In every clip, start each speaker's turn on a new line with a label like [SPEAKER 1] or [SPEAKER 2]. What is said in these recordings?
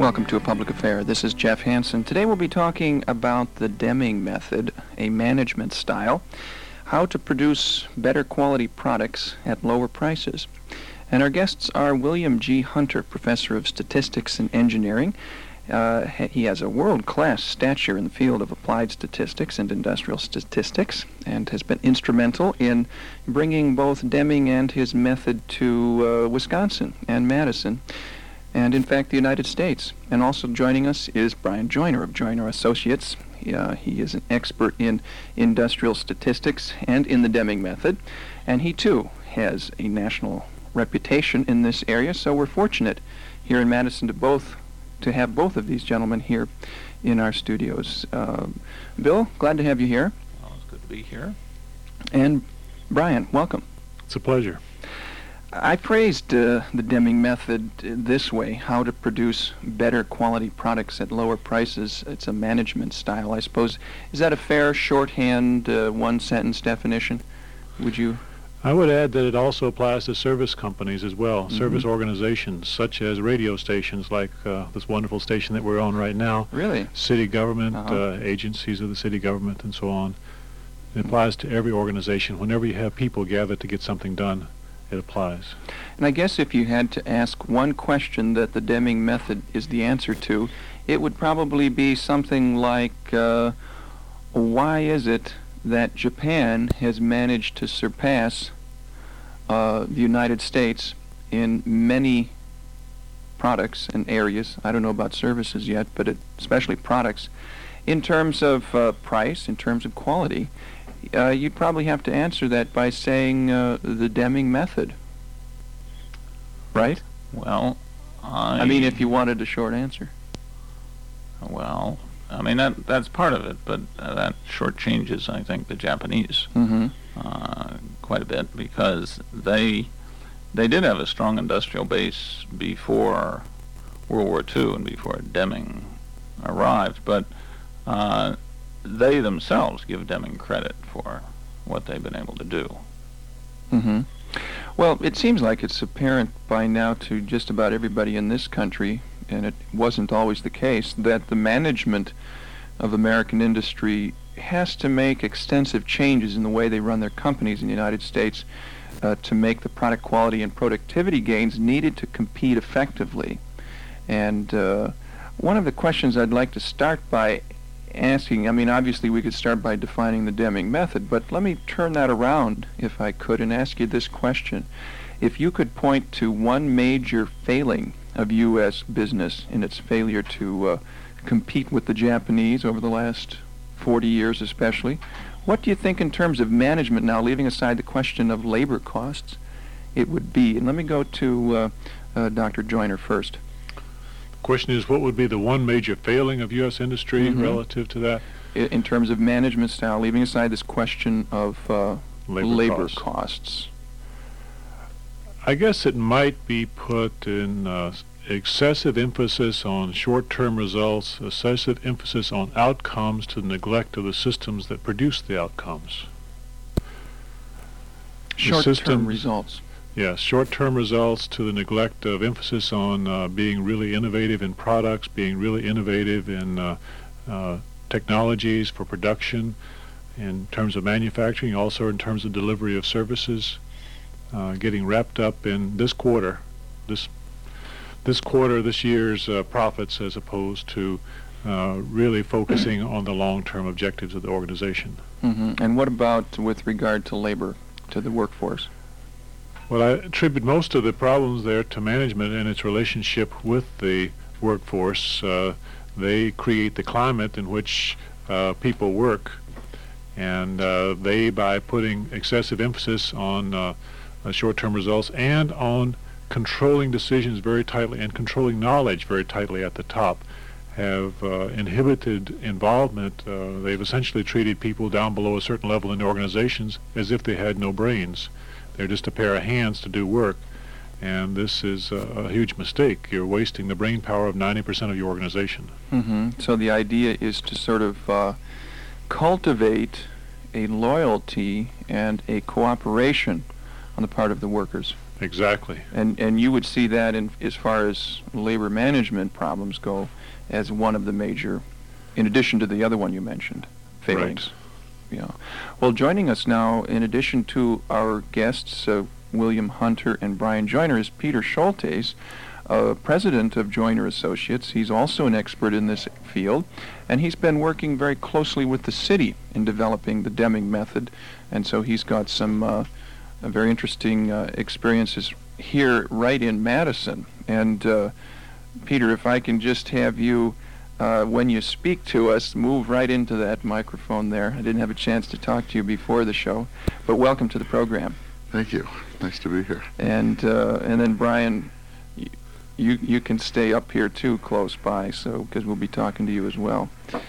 [SPEAKER 1] Welcome to A Public Affair. This is Jeff Hansen. Today we'll be talking about the Deming method, a management style, how to produce better quality products at lower prices. And our guests are William G. Hunter, Professor of Statistics and Engineering. He has a world-class stature in the field of applied statistics and industrial statistics and has been instrumental in bringing both Deming and his method to Wisconsin and Madison, and in fact the United States. And also joining us is Brian Joyner of Joyner Associates. He is an expert in industrial statistics and in the Deming method, and he too has a national reputation in this area, so we're fortunate here in Madison to have both of these gentlemen here in our studios. Bill, glad to have you here.
[SPEAKER 2] Well, it's good to be here.
[SPEAKER 1] And Brian, welcome.
[SPEAKER 3] It's a pleasure.
[SPEAKER 1] I praised the Deming method this way, how to produce better quality products at lower prices. It's a management style, I suppose. Is that a fair shorthand, one-sentence definition? Would you?
[SPEAKER 3] I would add that it also applies to service companies as well, service organizations such as radio stations like this wonderful station that we're on right now.
[SPEAKER 1] Really?
[SPEAKER 3] City government, agencies of the city government, and so on. It applies to every organization. Whenever you have people gather to get something done, it applies.
[SPEAKER 1] And I guess if you had to ask one question that the Deming method is the answer to, it would probably be something like, why is it that Japan has managed to surpass the United States in many products and areas? I don't know about services yet, but especially products. In terms of price, in terms of quality, you'd probably have to answer that by saying the Deming method, right?
[SPEAKER 2] Well,
[SPEAKER 1] I mean, if you wanted a short answer.
[SPEAKER 2] Well, I mean, that's part of it, but that shortchanges, I think, the Japanese quite a bit, because they did have a strong industrial base before World War II and before Deming arrived, but they themselves give Deming credit for what they've been able to do.
[SPEAKER 1] Well, it seems like it's apparent by now to just about everybody in this country, and it wasn't always the case, that the management of American industry has to make extensive changes in the way they run their companies in the United States to make the product quality and productivity gains needed to compete effectively. And one of the questions I'd like to start by asking, I mean, obviously we could start by defining the Deming method, but let me turn that around, if I could, and ask you this question. If you could point to one major failing of U.S. business in its failure to compete with the Japanese over the last 40 years especially, what do you think in terms of management now, leaving aside the question of labor costs, it would be? And let me go to Dr. Joyner first.
[SPEAKER 3] The question is, what would be the one major failing of U.S. industry relative to that?
[SPEAKER 1] In terms of management style, leaving aside this question of labor costs.
[SPEAKER 3] I guess it might be put in excessive emphasis on short-term results, excessive emphasis on outcomes to the neglect of the systems that produce the outcomes.
[SPEAKER 1] Short-term results.
[SPEAKER 3] Yes, short-term results to the neglect of emphasis on being really innovative in products, being really innovative in technologies for production, in terms of manufacturing, also in terms of delivery of services, getting wrapped up in this year's profits, as opposed to really focusing on the long-term objectives of the organization.
[SPEAKER 1] And what about with regard to labor, to the workforce?
[SPEAKER 3] Well, I attribute most of the problems there to management and its relationship with the workforce. They create the climate in which people work, and they, by putting excessive emphasis on short-term results and on controlling decisions very tightly and controlling knowledge very tightly at the top, have inhibited involvement. They've essentially treated people down below a certain level in the organizations as if they had no brains. They're just a pair of hands to do work, and this is a huge mistake. You're wasting the brain power of 90% of your organization.
[SPEAKER 1] So the idea is to sort of cultivate a loyalty and a cooperation on the part of the workers.
[SPEAKER 3] Exactly.
[SPEAKER 1] And you would see that as far as labor management problems go as one of the major, in addition to the other one you mentioned, failings.
[SPEAKER 3] Right.
[SPEAKER 1] Yeah. Well, joining us now, in addition to our guests, William Hunter and Brian Joyner, is Peter Schultes, president of Joyner Associates. He's also an expert in this field, and he's been working very closely with the city in developing the Deming method, and so he's got some very interesting experiences here right in Madison. And Peter, if I can just have you, when you speak to us, move right into that microphone there. I didn't have a chance to talk to you before the show, but welcome to the program.
[SPEAKER 4] Thank you. Nice to be here.
[SPEAKER 1] And then Brian, you can stay up here too, close by, so because we'll be talking to you as well.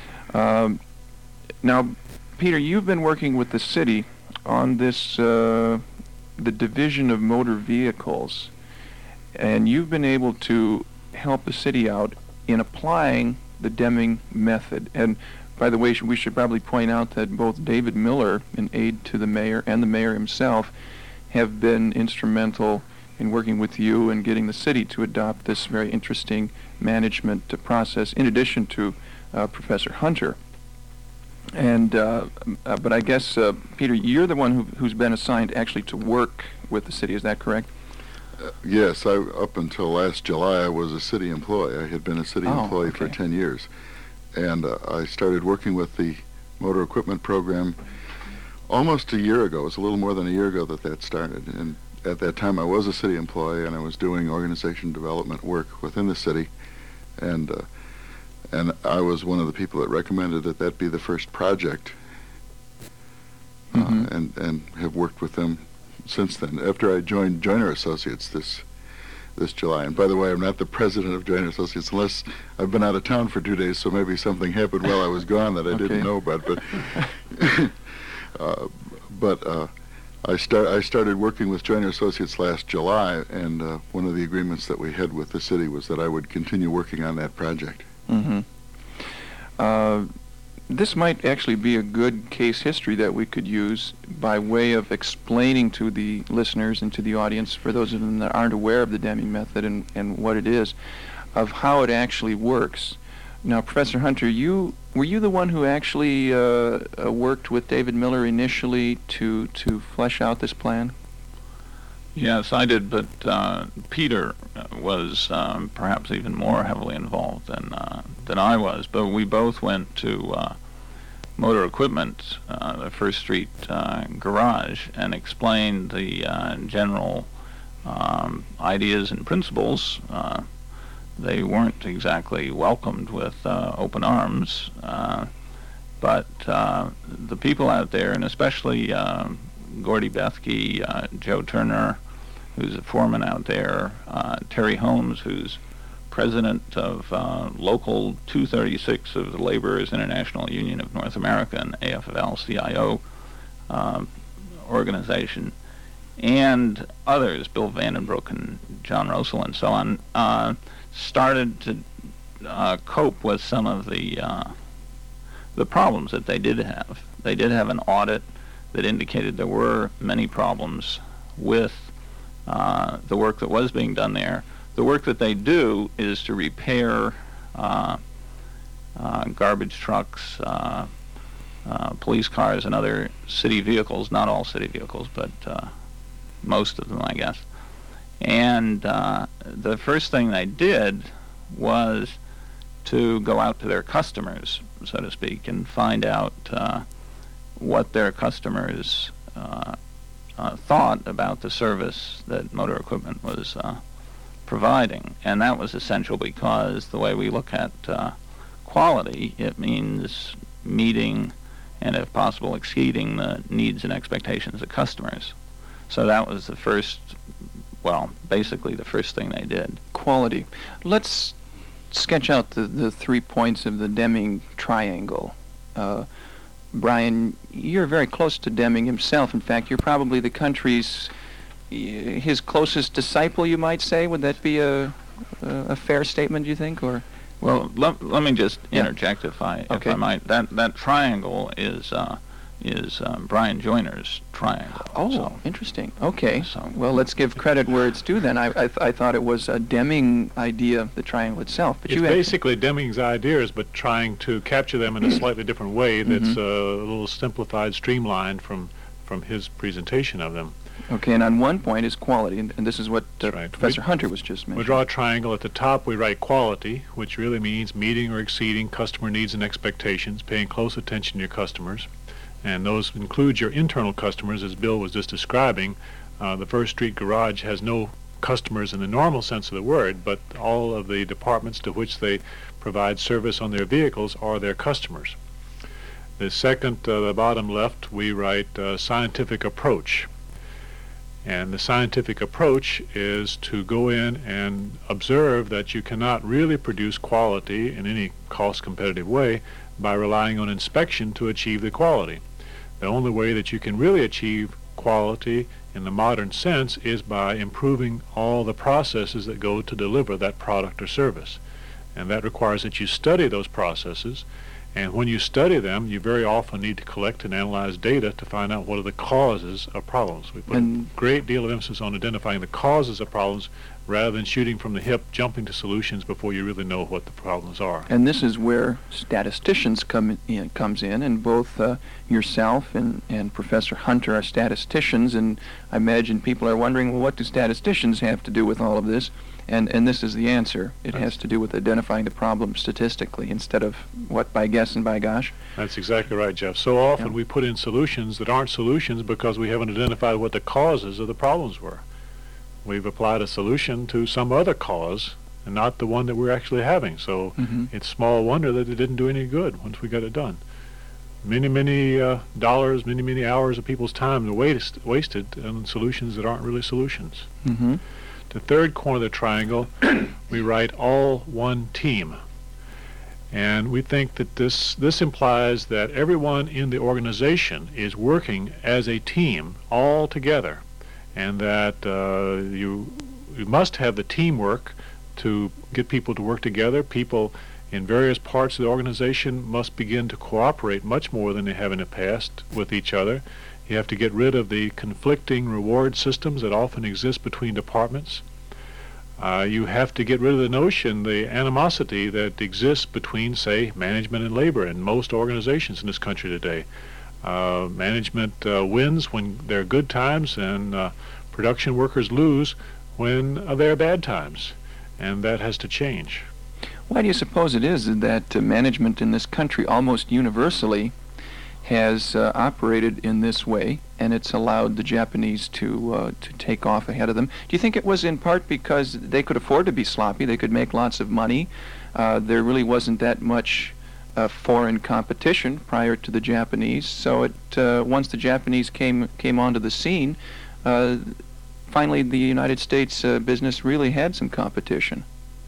[SPEAKER 1] Now, Peter, you've been working with the city on this, the division of motor vehicles, and you've been able to help the city out in applying the Deming method. And by the way, we should probably point out that both David Miller, an aide to the mayor, and the mayor himself have been instrumental in working with you and getting the city to adopt this very interesting management process, in addition to Professor Hunter. And but I guess, Peter, you're the one who's been assigned actually to work with the city. Is that correct?
[SPEAKER 4] Yes, up until last July, I was a city employee. I had been a city employee for 10 years. And I started working with the motor equipment program almost a year ago. It was a little more than a year ago that started. And at that time, I was a city employee, and I was doing organization development work within the city. And I was one of the people that recommended that be the first project, and have worked with them since then. After I joined Joyner Associates this July. And by the way, I'm not the president of Joyner Associates unless I've been out of town for 2 days, so maybe something happened while I was gone that I didn't know about. But I started working with Joyner Associates last July, and one of the agreements that we had with the city was that I would continue working on that project.
[SPEAKER 1] This might actually be a good case history that we could use by way of explaining to the listeners and to the audience, for those of them that aren't aware of the Deming method and what it is, of how it actually works. Now, Professor Hunter, were you the one who actually worked with David Miller initially to flesh out this plan?
[SPEAKER 2] Yes, I did, but Peter was perhaps even more heavily involved than I was. But we both went to Motor Equipment, the First Street garage, and explained the general ideas and principles. They weren't exactly welcomed with open arms, but the people out there, and especially Gordy Bethke, Joe Turner, who's a foreman out there, Terry Holmes, who's president of Local 236 of the Laborers International Union of North America, an AFL-CIO organization, and others, Bill Vandenbroek and John Russell and so on, started to cope with some of the problems that they did have. They did have an audit that indicated there were many problems with the work that was being done there. The work that they do is to repair garbage trucks, police cars, and other city vehicles, not all city vehicles, but most of them, I guess. And the first thing they did was to go out to their customers, so to speak, and find out what their customers thought about the service that Motor Equipment was providing. And that was essential because the way we look at quality, it means meeting and, if possible, exceeding the needs and expectations of customers. So that was the first, well, basically the first thing they did.
[SPEAKER 1] Quality. Let's sketch out the 3 points of the Deming triangle. Brian, you're very close to Deming himself. In fact, you're probably the country's, his closest disciple, you might say. Would that be a fair statement, do you think? Or
[SPEAKER 2] well, let me just interject, if I might. That triangle is is Brian Joyner's triangle.
[SPEAKER 1] Oh,
[SPEAKER 2] so,
[SPEAKER 1] interesting. Okay. Well, let's give credit where it's due then. I thought it was a Deming idea, the triangle itself. But
[SPEAKER 3] it's basically Deming's ideas, but trying to capture them in a slightly different way that's a little simplified, streamlined from his presentation of them.
[SPEAKER 1] Okay, and on one point is quality, and this is what
[SPEAKER 3] right.
[SPEAKER 1] Professor Hunter was just mentioning.
[SPEAKER 3] We draw a triangle. At the top, we write quality, which really means meeting or exceeding customer needs and expectations, paying close attention to your customers. And those include your internal customers, as Bill was just describing. The First Street Garage has no customers in the normal sense of the word, but all of the departments to which they provide service on their vehicles are their customers. The second, the bottom left, we write scientific approach. And the scientific approach is to go in and observe that you cannot really produce quality in any cost-competitive way by relying on inspection to achieve the quality. The only way that you can really achieve quality in the modern sense is by improving all the processes that go to deliver that product or service. And that requires that you study those processes. And when you study them, you very often need to collect and analyze data to find out what are the causes of problems. We put a great deal of emphasis on identifying the causes of problems rather than shooting from the hip, jumping to solutions before you really know what the problems are.
[SPEAKER 1] And this is where statisticians comes in, and both yourself and Professor Hunter are statisticians, and I imagine people are wondering, well, what do statisticians have to do with all of this? And this is the answer. It has to do with identifying the problem statistically instead of what, by guess and by gosh.
[SPEAKER 3] That's exactly right, Jeff. So often we put in solutions that aren't solutions because we haven't identified what the causes of the problems were. We've applied a solution to some other cause and not the one that we're actually having. So it's small wonder that it didn't do any good once we got it done. Many dollars, many hours of people's time are wasted on solutions that aren't really solutions. The third corner of the triangle, we write all one team. And we think that this implies that everyone in the organization is working as a team all together, and that you must have the teamwork to get people to work together. People in various parts of the organization must begin to cooperate much more than they have in the past with each other. You have to get rid of the conflicting reward systems that often exist between departments. You have to get rid of the notion, the animosity that exists between, say, management and labor in most organizations in this country today. Management wins when there are good times, and production workers lose when there are bad times, and that has to change.
[SPEAKER 1] Why do you suppose it is that management in this country almost universally has operated in this way, and it's allowed the Japanese to take off ahead of them? Do you think it was in part because they could afford to be sloppy, they could make lots of money, there really wasn't that much foreign competition prior to the Japanese, so once the Japanese came onto the scene, finally the United States business really had some competition?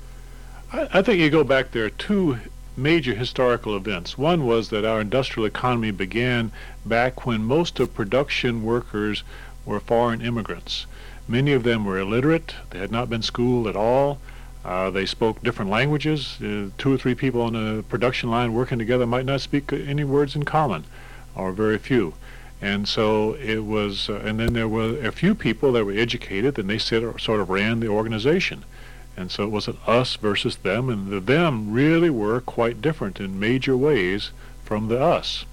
[SPEAKER 3] I think you go back, there are two major historical events. One was that our industrial economy began back when most of production workers were foreign immigrants. Many of them were illiterate. They had not been schooled at all. They spoke different languages. 2 or 3 people on a production line working together might not speak any words in common, or very few. And so it was, and then there were a few people that were educated, and they sort of ran the organization. And so it was an us versus them, and the them really were quite different in major ways from the us.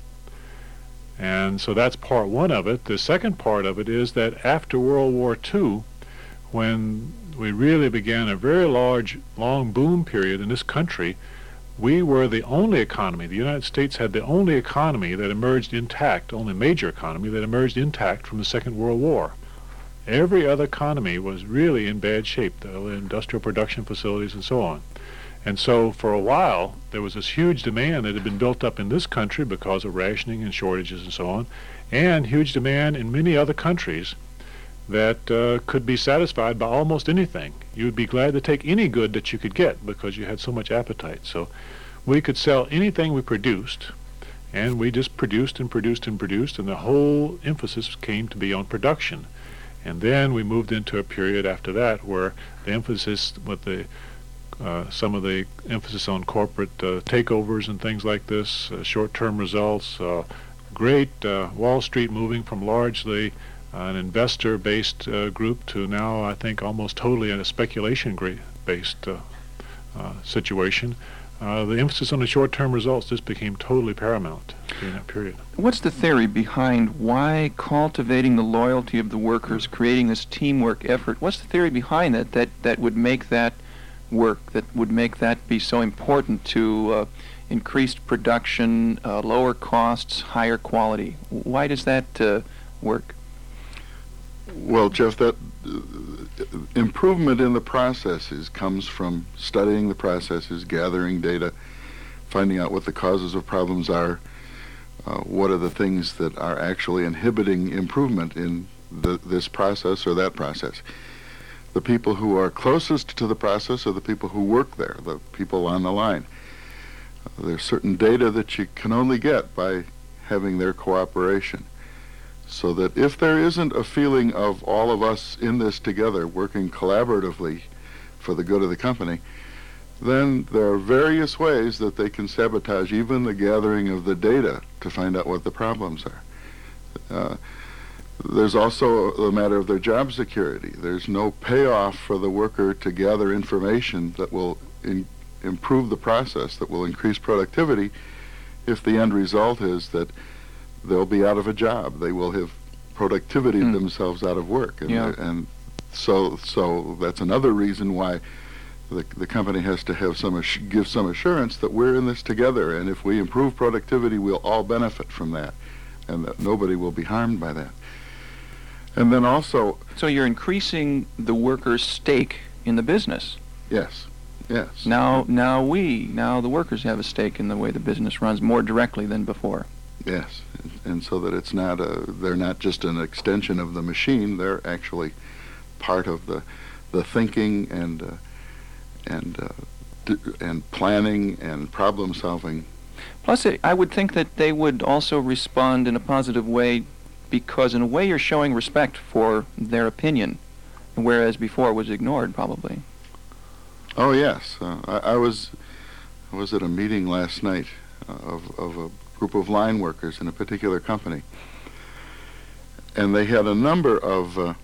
[SPEAKER 3] And so that's part one of it. The second part of it is that after World War II, when we really began a very long boom period in this country, we were the only economy, the United States had the only economy that emerged intact, only major economy that emerged intact from the Second World War. Every other economy was really in bad shape, the industrial production facilities and so on. And so for a while, there was this huge demand that had been built up in this country because of rationing and shortages and so on, and huge demand in many other countries that could be satisfied by almost anything. You would be glad to take any good that you could get because you had so much appetite. So we could sell anything we produced, and we just produced and produced and produced, and the whole emphasis came to be on production. And then we moved into a period after that where the emphasis with some of the emphasis on corporate takeovers and things like this, short-term results, great Wall Street moving from largely an investor-based group to now, I think, almost totally a speculation-based situation. The emphasis on the short-term results just became totally paramount during that period.
[SPEAKER 1] What's the theory behind why cultivating the loyalty of the workers, creating this teamwork effort, what's the theory behind that would make that work, that would make that be so important to increased production, lower costs, higher quality? Why does that work?
[SPEAKER 4] Well, Jeff, that improvement in the processes comes from studying the processes, gathering data, finding out what the causes of problems are, what are the things that are actually inhibiting improvement in this process or that process. The people who are closest to the process are the people who work there, the people on the line. There's certain data that you can only get by having their cooperation. So that if there isn't a feeling of all of us in this together, working collaboratively for the good of the company, then there are various ways that they can sabotage even the gathering of the data to find out what the problems are. There's also the matter of their job security. There's no payoff for the worker to gather information that will improve the process, that will increase productivity, if the end result is that they'll be out of a job. They will have productivity themselves out of work. And so that's another reason why the company has to have give some assurance that we're in this together, and if we improve productivity, we'll all benefit from that, and that nobody will be harmed by that. And then also...
[SPEAKER 1] So you're increasing the workers' stake in the business.
[SPEAKER 4] Yes.
[SPEAKER 1] Now the workers have a stake in the way the business runs more directly than before.
[SPEAKER 4] Yes, and so that it's not they're not just an extension of the machine. They're actually part of the thinking and planning and problem solving.
[SPEAKER 1] Plus, I would think that they would also respond in a positive way, because in a way you're showing respect for their opinion, whereas before it was ignored probably.
[SPEAKER 4] Oh yes, I was at a meeting last night of a group of line workers in a particular company, and they had a number of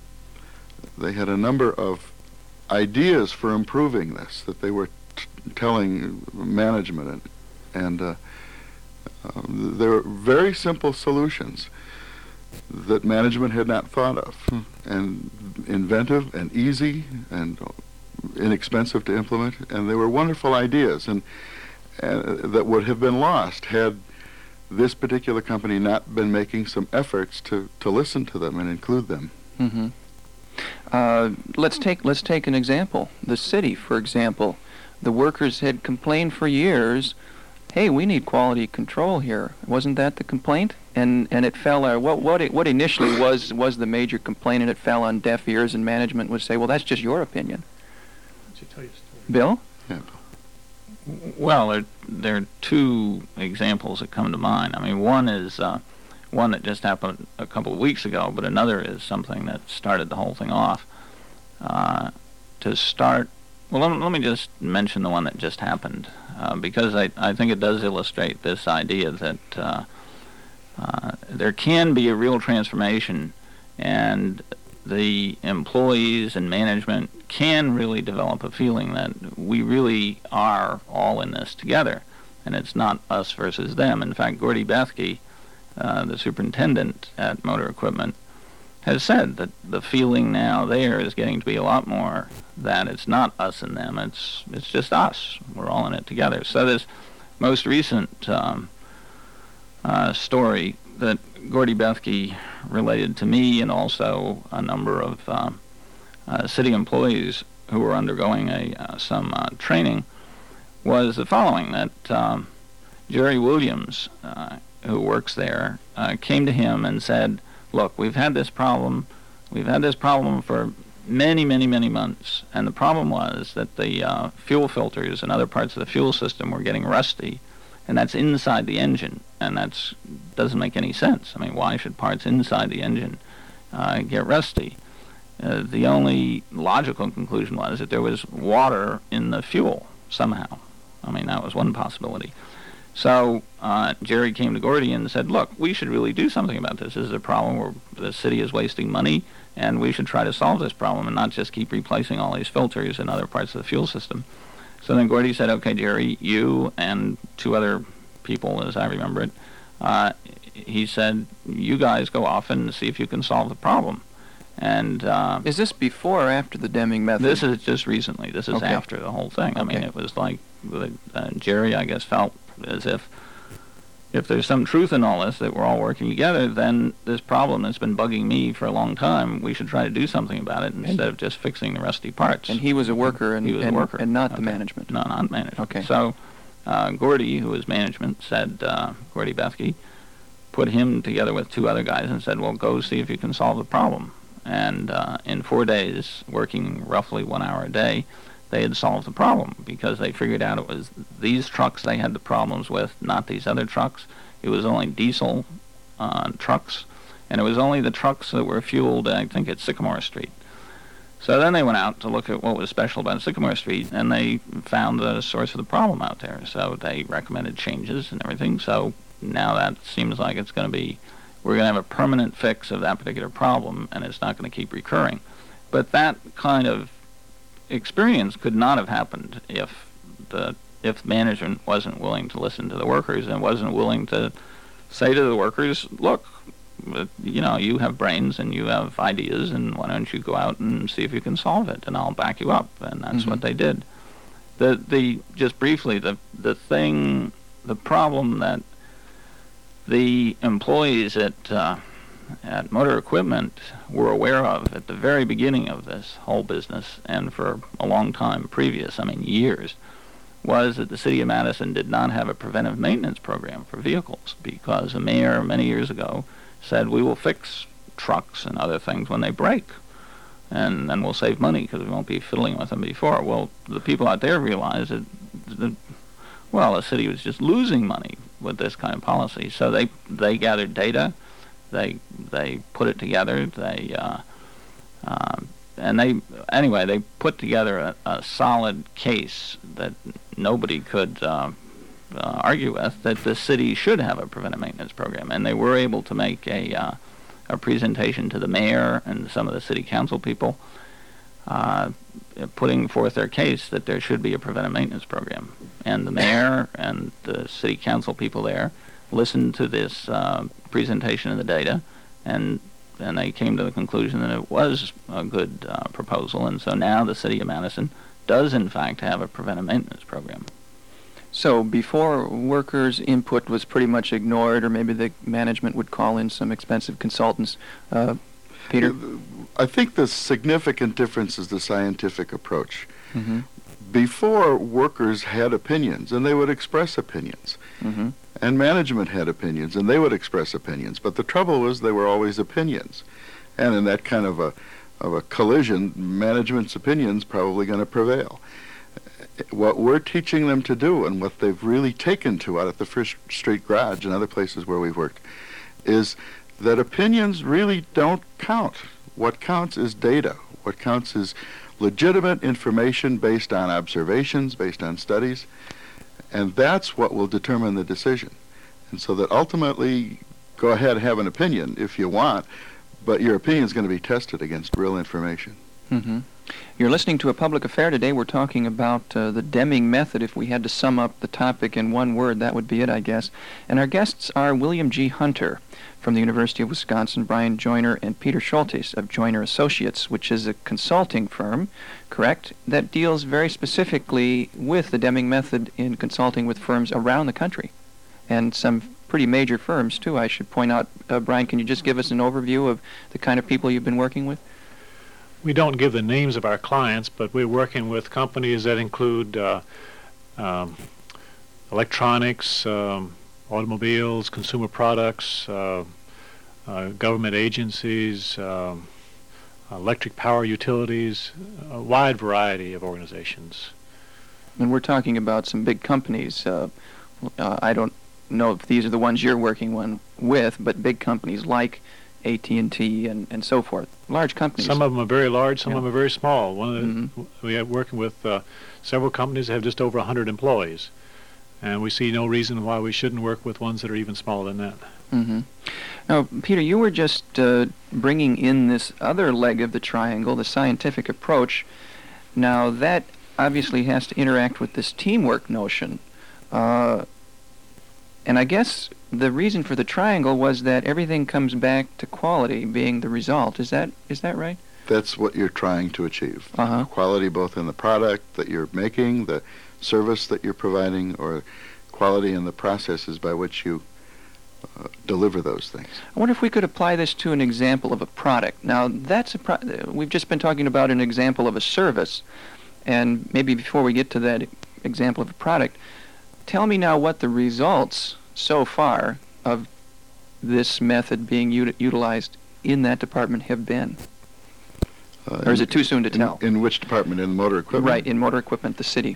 [SPEAKER 4] ideas for improving this that they were telling management, and there were very simple solutions that management had not thought of, and inventive and easy and inexpensive to implement, and they were wonderful ideas, and that would have been lost had this particular company not been making some efforts to listen to them and include them.
[SPEAKER 1] Mm-hmm. Let's take an example. The city, for example, the workers had complained for years, hey, we need quality control here. Wasn't that the complaint? And it fell. What initially was the major complaint, and it fell on deaf ears, and management would say, well, that's just your opinion.
[SPEAKER 3] Why don't you tell your story?
[SPEAKER 1] Bill?
[SPEAKER 4] Yeah.
[SPEAKER 2] Well, there are two examples that come to mind. I mean, one is one that just happened a couple of weeks ago, but another is something that started the whole thing off. To start, well, let me just mention the one that just happened, because I think it does illustrate this idea that there can be a real transformation, and the employees and management can really develop a feeling that we really are all in this together, and it's not us versus them. In fact, Gordy Bethke, the superintendent at Motor Equipment, has said that the feeling now there is getting to be a lot more that it's not us and them, it's just us. We're all in it together. So this most recent story that Gordy Bethke related to me, and also a number of city employees who were undergoing some training, was the following, that Jerry Williams, who works there, came to him and said, look, we've had this problem for many, many, many months, and the problem was that the fuel filters and other parts of the fuel system were getting rusty, and that's inside the engine, and that doesn't make any sense. I mean, why should parts inside the engine get rusty? The only logical conclusion was that there was water in the fuel somehow. I mean, that was one possibility. So Jerry came to Gordy and said, look, we should really do something about this. This is a problem where the city is wasting money, and we should try to solve this problem and not just keep replacing all these filters in other parts of the fuel system. So then Gordy said, okay, Jerry, you and 2 other people, as I remember it, he said, you guys go off and see if you can solve the problem. And
[SPEAKER 1] is this before or after the Deming method?
[SPEAKER 2] This is just recently. This is after the whole thing. I mean, it was like Jerry, I guess, felt as if there's some truth in all this, that we're all working together, then this problem that's been bugging me for a long time, we should try to do something about it instead of just fixing the rusty parts.
[SPEAKER 1] And he was a worker, and and not the management.
[SPEAKER 2] No, not management.
[SPEAKER 1] Okay.
[SPEAKER 2] So Gordy, who was management, said, Gordy Bethke, put him together with 2 other guys and said, well, go see if you can solve the problem. And in 4 days, working roughly 1 hour a day, they had solved the problem, because they figured out it was these trucks they had the problems with, not these other trucks. It was only diesel trucks, and it was only the trucks that were fueled, I think, at Sycamore Street. So then they went out to look at what was special about Sycamore Street, and they found the source of the problem out there. So they recommended changes and everything. So now that seems like it's going to be, we're going to have a permanent fix of that particular problem, and it's not going to keep recurring. But that kind of experience could not have happened if management wasn't willing to listen to the workers and wasn't willing to say to the workers, look, you have brains and you have ideas, and why don't you go out and see if you can solve it, and I'll back you up. And that's what they did. Just briefly, the problem that the employees at Motor Equipment were aware of at the very beginning of this whole business, and for a long time previous, years, was that the city of Madison did not have a preventive maintenance program for vehicles, because the mayor many years ago said, we will fix trucks and other things when they break, and then we'll save money because we won't be fiddling with them before. Well, the people out there realized that the city was just losing money with this kind of policy. So they gathered data, they put it together, they put together a solid case that nobody could argue with, that the city should have a preventive maintenance program. And they were able to make a presentation to the mayor and some of the city council people, putting forth their case that there should be a preventive maintenance program. And the mayor and the city council people there listened to this presentation of the data, and they came to the conclusion that it was a good proposal. And so now the city of Madison does, in fact, have a preventive maintenance program.
[SPEAKER 1] So before, workers' input was pretty much ignored, or maybe the management would call in some expensive consultants. Peter?
[SPEAKER 4] I think the significant difference is the scientific approach.
[SPEAKER 1] Mm-hmm.
[SPEAKER 4] Before, workers had opinions, and they would express opinions.
[SPEAKER 1] Mm-hmm.
[SPEAKER 4] And management had opinions, and they would express opinions. But the trouble was they were always opinions. And in that kind of a collision, management's opinions probably going to prevail. What we're teaching them to do, and what they've really taken to out at the First Street Garage and other places where we've worked, is that opinions really don't count. What counts is data. What counts is legitimate information based on observations, based on studies, and that's what will determine the decision. And so that ultimately, go ahead and have an opinion if you want, but your opinion is going to be tested against real information.
[SPEAKER 1] Mm-hmm. You're listening to A Public Affair. Today we're talking about the Deming method. If we had to sum up the topic in one word, that would be it, I guess. And our guests are William G. Hunter from the University of Wisconsin, Brian Joyner, and Peter Schultes of Joyner Associates, which is a consulting firm, correct, that deals very specifically with the Deming method in consulting with firms around the country, and some pretty major firms, too, I should point out. Brian, can you just give us an overview of the kind of people you've been working with?
[SPEAKER 3] We don't give the names of our clients, but we're working with companies that include electronics, automobiles, consumer products, government agencies, electric power utilities, a wide variety of organizations.
[SPEAKER 1] And we're talking about some big companies. I don't know if these are the ones you're working with, but big companies like AT&T and so forth, large companies.
[SPEAKER 3] Some of them are very large, some of them are very small. We are working with several companies that have just over 100 employees. and we see no reason why we shouldn't work with ones that are even smaller than that.
[SPEAKER 1] Mm-hmm. Now, Peter, you were just bringing in this other leg of the triangle, the scientific approach. Now, that obviously has to interact with this teamwork notion. And I guess the reason for the triangle was that everything comes back to quality being the result. Is that right?
[SPEAKER 4] That's what you're trying to achieve.
[SPEAKER 1] Uh-huh.
[SPEAKER 4] Quality both in the product that you're making, the service that you're providing, or quality in the processes by which you deliver those things.
[SPEAKER 1] I wonder if we could apply this to an example of a product. Now, we've just been talking about an example of a service, and maybe before we get to that example of a product, tell me now what the results so far of this method being utilized in that department have been. Or is it too soon to tell?
[SPEAKER 4] In which department? In motor equipment?
[SPEAKER 1] Right, in motor equipment, the city.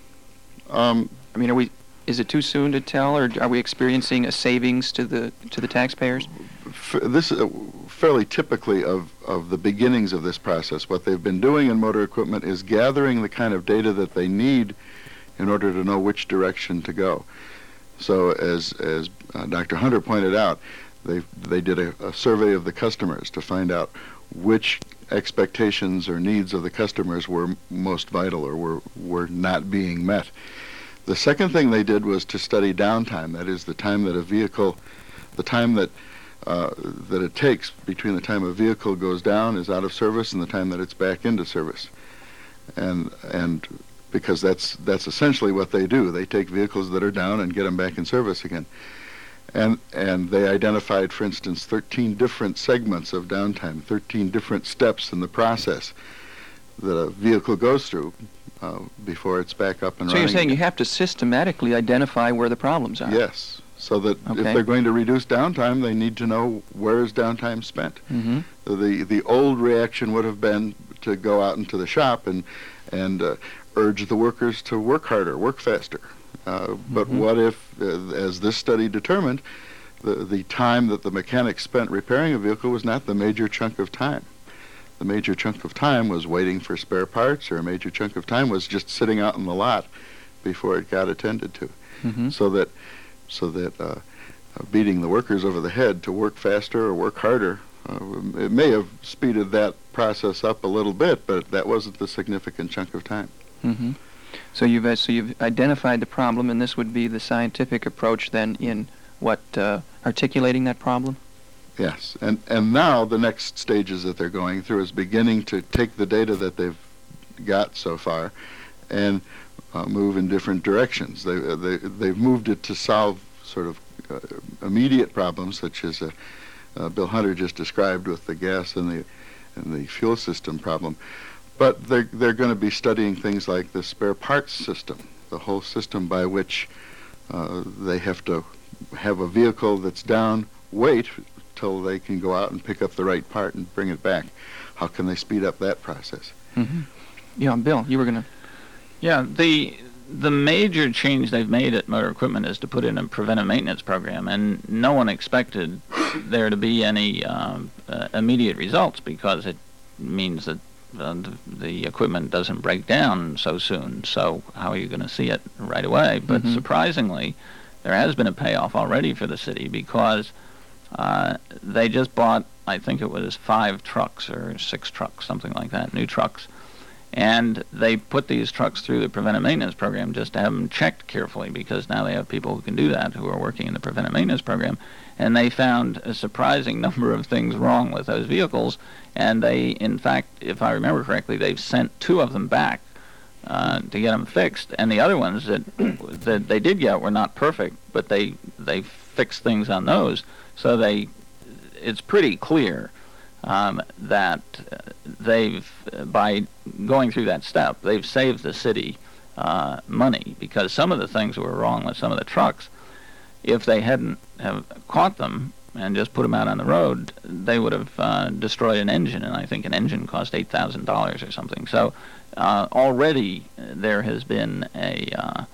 [SPEAKER 1] Is it too soon to tell, or are we experiencing a savings to the taxpayers?
[SPEAKER 4] This is fairly typically of the beginnings of this process. What they've been doing in motor equipment is gathering the kind of data that they need in order to know which direction to go. So as Dr. Hunter pointed out, they did a survey of the customers to find out which expectations or needs of the customers were most vital or were not being met. The second thing they did was to study downtime, that is the time that that it takes between the time a vehicle goes down, is out of service, and the time that it's back into service. And because that's essentially what they do. They take vehicles that are down and get them back in service again. And they identified, for instance, 13 different segments of downtime, 13 different steps in the process that a vehicle goes through before it's back up and running.
[SPEAKER 1] So you're saying you have to systematically identify where the problems are?
[SPEAKER 4] Yes, so that if they're going to reduce downtime, they need to know where is downtime spent.
[SPEAKER 1] Mm-hmm.
[SPEAKER 4] The old reaction would have been to go out into the shop and urge the workers to work harder, work faster. But what if, as this study determined, the time that the mechanic spent repairing a vehicle was not the major chunk of time? The major chunk of time was waiting for spare parts, or a major chunk of time was just sitting out in the lot before it got attended to.
[SPEAKER 1] Mm-hmm.
[SPEAKER 4] So that beating the workers over the head to work faster or work harder, it may have speeded that process up a little bit, but that wasn't the significant chunk of time.
[SPEAKER 1] Mm-hmm. So you've identified the problem, and this would be the scientific approach then in articulating that problem?
[SPEAKER 4] Yes, and now the next stages that they're going through is beginning to take the data that they've got so far and move in different directions. They've moved it to solve sort of immediate problems, such as Bill Hunter just described with the gas and the fuel system problem. But they're going to be studying things like the spare parts system, the whole system by which they have to have a vehicle that's down, wait till they can go out and pick up the right part and bring it back. How can they speed up that process?
[SPEAKER 1] Mm-hmm. Yeah, Bill, you were going to...
[SPEAKER 2] Yeah, the major change they've made at Motor Equipment is to put in a preventive maintenance program, and no one expected there to be any immediate results, because it means that the equipment doesn't break down so soon. So how are you going to see it right away? But surprisingly, there has been a payoff already for the city, because they just bought, I think it was 5 trucks or 6 trucks, something like that, new trucks. And they put these trucks through the preventive maintenance program just to have them checked carefully, because now they have people who can do that, who are working in the preventive maintenance program. And they found a surprising number of things wrong with those vehicles. And they, in fact, if I remember correctly, they've sent 2 of them back to get them fixed. And the other ones that they did get were not perfect, but they fixed things on those. So it's pretty clear that by going through that step, they've saved the city money, because some of the things that were wrong with some of the trucks, if they hadn't have caught them and just put them out on the road, they would have destroyed an engine, and I think an engine cost $8,000 or something. So already there has been a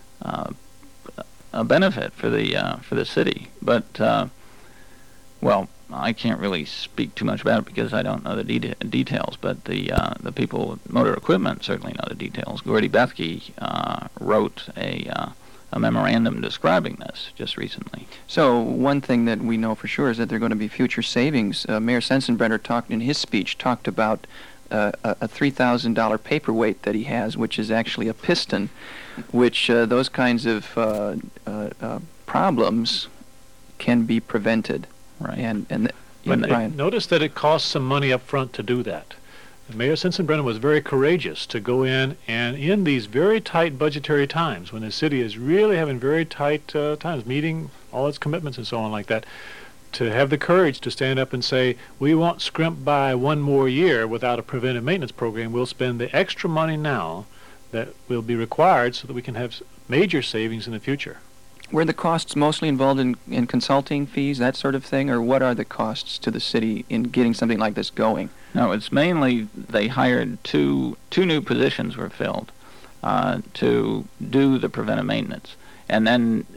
[SPEAKER 2] benefit for the city, but well, I can't really speak too much about it because I don't know the details, but the people with Motor Equipment certainly know the details. Gordy Bethke wrote a a memorandum describing this just recently.
[SPEAKER 1] So one thing that we know for sure is that there are going to be future savings. Mayor Sensenbrenner talked about a $3,000 paperweight that he has, which is actually a piston, which those kinds of problems can be prevented.
[SPEAKER 2] Right.
[SPEAKER 1] Brian.
[SPEAKER 3] Notice that it costs some money up front to do that. Mayor Sensenbrenner was very courageous to go in, and in these very tight budgetary times, when the city is really having very tight times, meeting all its commitments and so on like that, to have the courage to stand up and say, we won't scrimp by one more year without a preventive maintenance program. We'll spend the extra money now that will be required so that we can have major savings in the future.
[SPEAKER 1] Were the costs mostly involved in consulting fees, that sort of thing, or what are the costs to the city in getting something like this going?
[SPEAKER 2] No, it's mainly they hired two new positions were filled to do the preventive maintenance, and then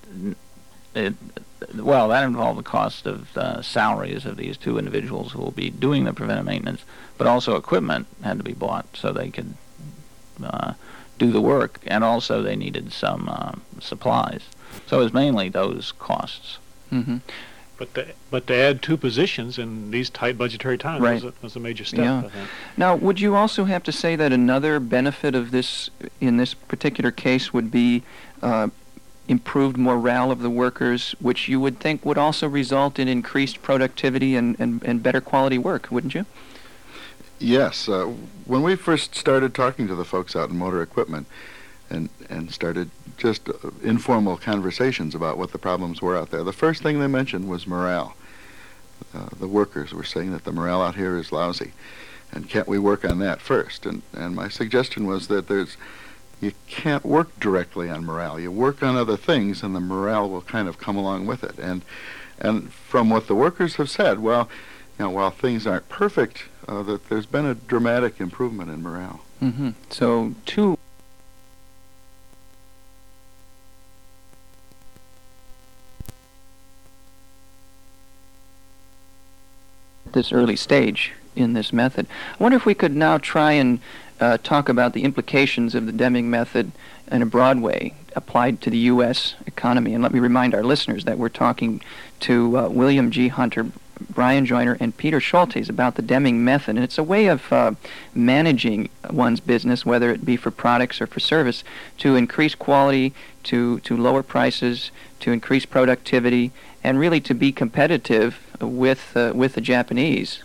[SPEAKER 2] that involved the cost of salaries of these two individuals who will be doing the preventive maintenance, but also equipment had to be bought so they could do the work, and also they needed some supplies. So it was mainly those costs.
[SPEAKER 1] Mm-hmm.
[SPEAKER 3] But to add two positions in these tight budgetary times was a major step,
[SPEAKER 1] yeah.
[SPEAKER 3] I think.
[SPEAKER 1] Now, would you also have to say that another benefit of this, in this particular case, would be improved morale of the workers, which you would think would also result in increased productivity and better quality work, wouldn't you?
[SPEAKER 4] Yes. When we first started talking to the folks out in motor equipment and started just informal conversations about what the problems were out there, the first thing they mentioned was morale. The workers were saying that the morale out here is lousy, and can't we work on that first? And my suggestion was that you can't work directly on morale. You work on other things, and the morale will kind of come along with it. And from what the workers have said, well, while things aren't perfect, that there's been a dramatic improvement in morale.
[SPEAKER 1] Mm-hmm. So this early stage in this method. I wonder if we could now try and talk about the implications of the Deming method in a broad way applied to the U.S. economy. And let me remind our listeners that we're talking to William G. Hunter, Brian Joyner, and Peter Schultes about the Deming method. And it's a way of managing one's business, whether it be for products or for service, to increase quality, to lower prices, to increase productivity, and really to be competitive with the Japanese.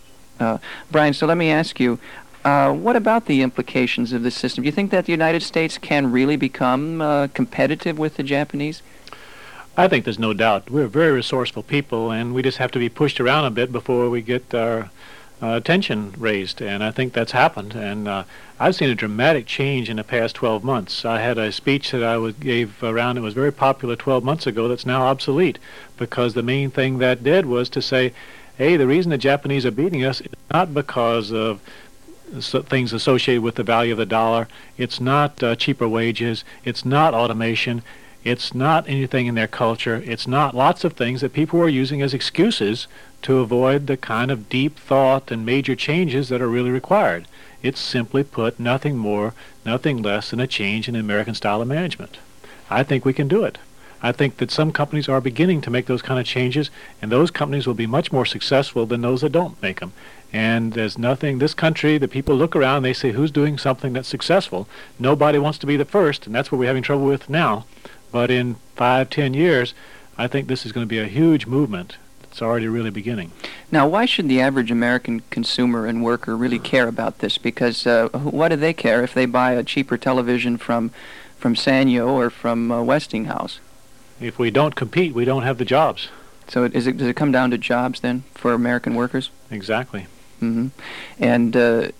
[SPEAKER 1] Brian, so let me ask you, what about the implications of this system? Do you think that the United States can really become competitive with the Japanese?
[SPEAKER 3] I think there's no doubt. We're very resourceful people, and we just have to be pushed around a bit before we get our attention raised, and I think that's happened. And I've seen a dramatic change in the past 12 months. I had a speech that I gave around. It was very popular 12 months ago that's now obsolete, because the main thing that did was to say, hey, the reason the Japanese are beating us is not because of things associated with the value of the dollar. It's not cheaper wages. It's not automation. It's not anything in their culture. It's not lots of things that people are using as excuses to avoid the kind of deep thought and major changes that are really required. It's simply put nothing more, nothing less than a change in the American style of management. I think we can do it. I think that some companies are beginning to make those kind of changes, and those companies will be much more successful than those that don't make them. And there's nothing, this country, the people look around, they say, who's doing something that's successful? Nobody wants to be the first, and that's what we're having trouble with now. But in 5-10 years, I think this is going to be a huge movement. It's already really beginning.
[SPEAKER 1] Now, why should the average American consumer and worker really care about this? Because what do they care if they buy a cheaper television from Sanyo or from Westinghouse?
[SPEAKER 3] If we don't compete, we don't have the jobs.
[SPEAKER 1] So does it come down to jobs then for American workers?
[SPEAKER 3] Exactly.
[SPEAKER 1] Mm-hmm. And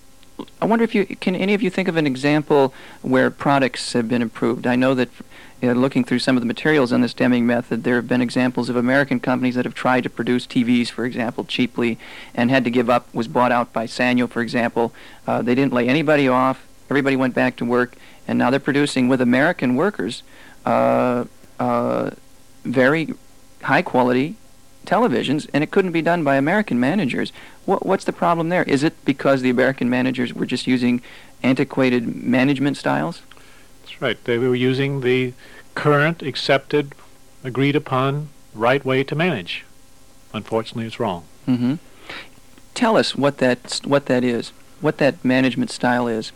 [SPEAKER 1] I wonder if can any of you think of an example where products have been improved? I know that looking through some of the materials on this Deming method, there have been examples of American companies that have tried to produce TVs, for example, cheaply, and had to give up, was bought out by Sanyo, for example. They didn't lay anybody off. Everybody went back to work, and now they're producing with American workers very high-quality televisions, and it couldn't be done by American managers. What's the problem there? Is it because the American managers were just using antiquated management styles?
[SPEAKER 3] That's right. They were using the current, accepted, agreed upon right way to manage. Unfortunately, it's wrong.
[SPEAKER 1] Mm-hmm. Tell us what that is, what that management style is.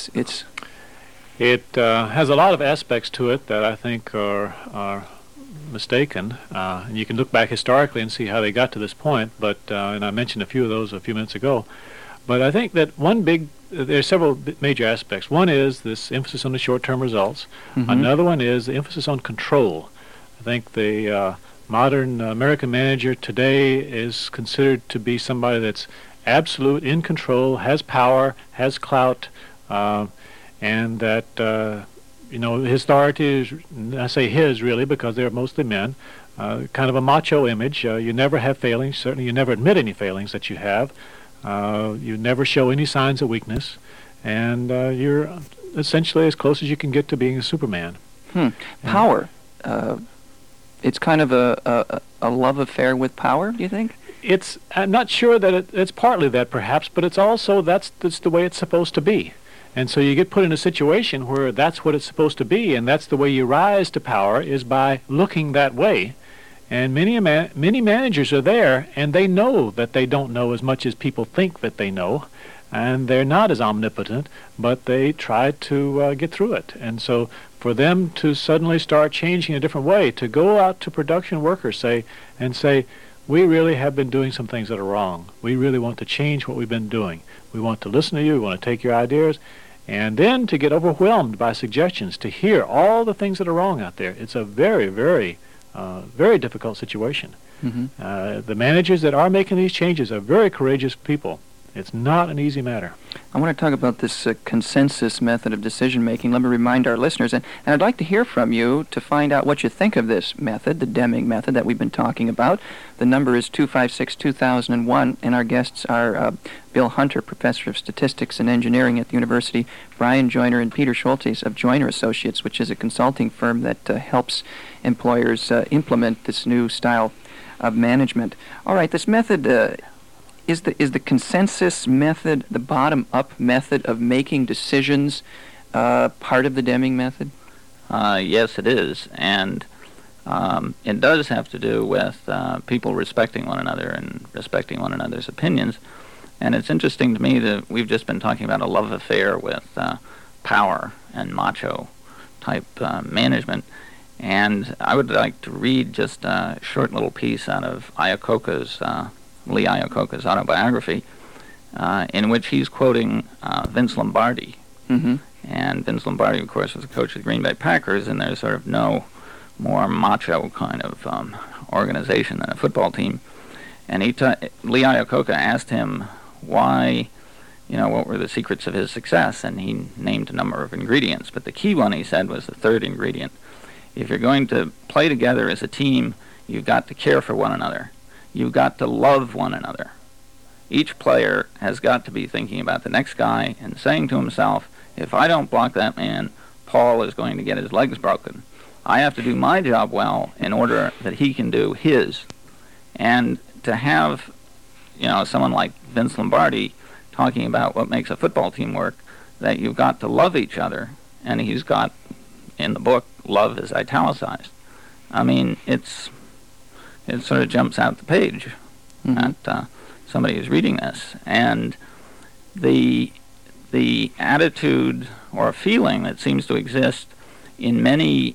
[SPEAKER 3] It has a lot of aspects to it that I think are mistaken. And you can look back historically and see how they got to this point. But and I mentioned a few of those a few minutes ago. But I think that there are several major aspects. One is this emphasis on the short-term results. Mm-hmm. Another one is the emphasis on control. I think the modern American manager today is considered to be somebody that's absolute, in control, has power, has clout, and that his authority is, I say his really because they're mostly men, kind of a macho image. You never have failings. Certainly you never admit any failings that you have. You never show any signs of weakness, and you're essentially as close as you can get to being a Superman.
[SPEAKER 1] Power. It's kind of a love affair with power, do you think?
[SPEAKER 3] I'm not sure that it's partly that perhaps, but it's also that's the way it's supposed to be. And so you get put in a situation where that's what it's supposed to be, and that's the way you rise to power is by looking that way. And many managers are there, and they know that they don't know as much as people think that they know, and they're not as omnipotent, but they try to get through it. And so for them to suddenly start changing a different way, to go out to production workers say, we really have been doing some things that are wrong. We really want to change what we've been doing. We want to listen to you. We want to take your ideas. And then to get overwhelmed by suggestions, to hear all the things that are wrong out there. It's a very, very, very difficult situation. Mm-hmm. The managers that are making these changes are very courageous people. It's not an easy matter.
[SPEAKER 1] I want to talk about this consensus method of decision-making. Let me remind our listeners, and I'd like to hear from you to find out what you think of this method, the Deming method that we've been talking about. The number is 256-2001, and our guests are Bill Hunter, Professor of Statistics and Engineering at the University, Brian Joyner, and Peter Schultes of Joyner Associates, which is a consulting firm that helps employers implement this new style of management. All right, this method... Is the consensus method, the bottom-up method of making decisions, part of the Deming method?
[SPEAKER 2] Yes, it is, and it does have to do with people respecting one another and respecting one another's opinions. And it's interesting to me that we've just been talking about a love affair with power and macho-type management. And I would like to read just a short little piece out of Lee Iacocca's autobiography, in which he's quoting Vince Lombardi. Mm-hmm. And Vince Lombardi, of course, was the coach of the Green Bay Packers, and there's sort of no more macho kind of organization than a football team. And Lee Iacocca asked him why, what were the secrets of his success, and he named a number of ingredients. But the key one, he said, was the third ingredient. If you're going to play together as a team, you've got to care for one another. You've got to love one another. Each player has got to be thinking about the next guy and saying to himself, if I don't block that man, Paul is going to get his legs broken. I have to do my job well in order that he can do his. And to have, someone like Vince Lombardi talking about what makes a football team work, that you've got to love each other, and he's got, in the book, love is italicized. I mean, it sort of jumps out the page that somebody is reading this. And the attitude or feeling that seems to exist in many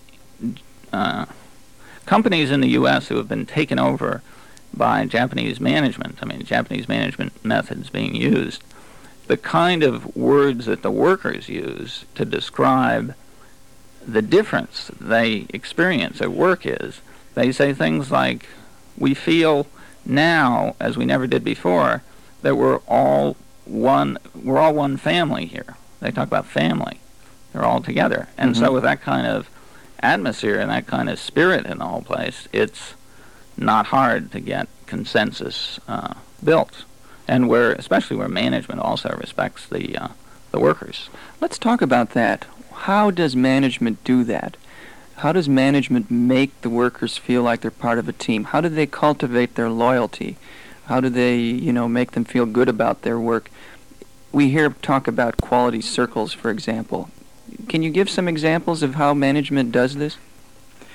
[SPEAKER 2] companies in the U.S. who have been taken over by Japanese management, Japanese management methods being used, the kind of words that the workers use to describe the difference they experience at work is, they say things like, we feel now, as we never did before, that we're all one family here. They talk about family. They're all together. And so with that kind of atmosphere and that kind of spirit in the whole place, it's not hard to get consensus built. And especially where management also respects the workers.
[SPEAKER 1] Let's talk about that. How does management do that? How does management make the workers feel like they're part of a team? How do they cultivate their loyalty? How do they, make them feel good about their work? We hear talk about quality circles, for example. Can you give some examples of how management does this?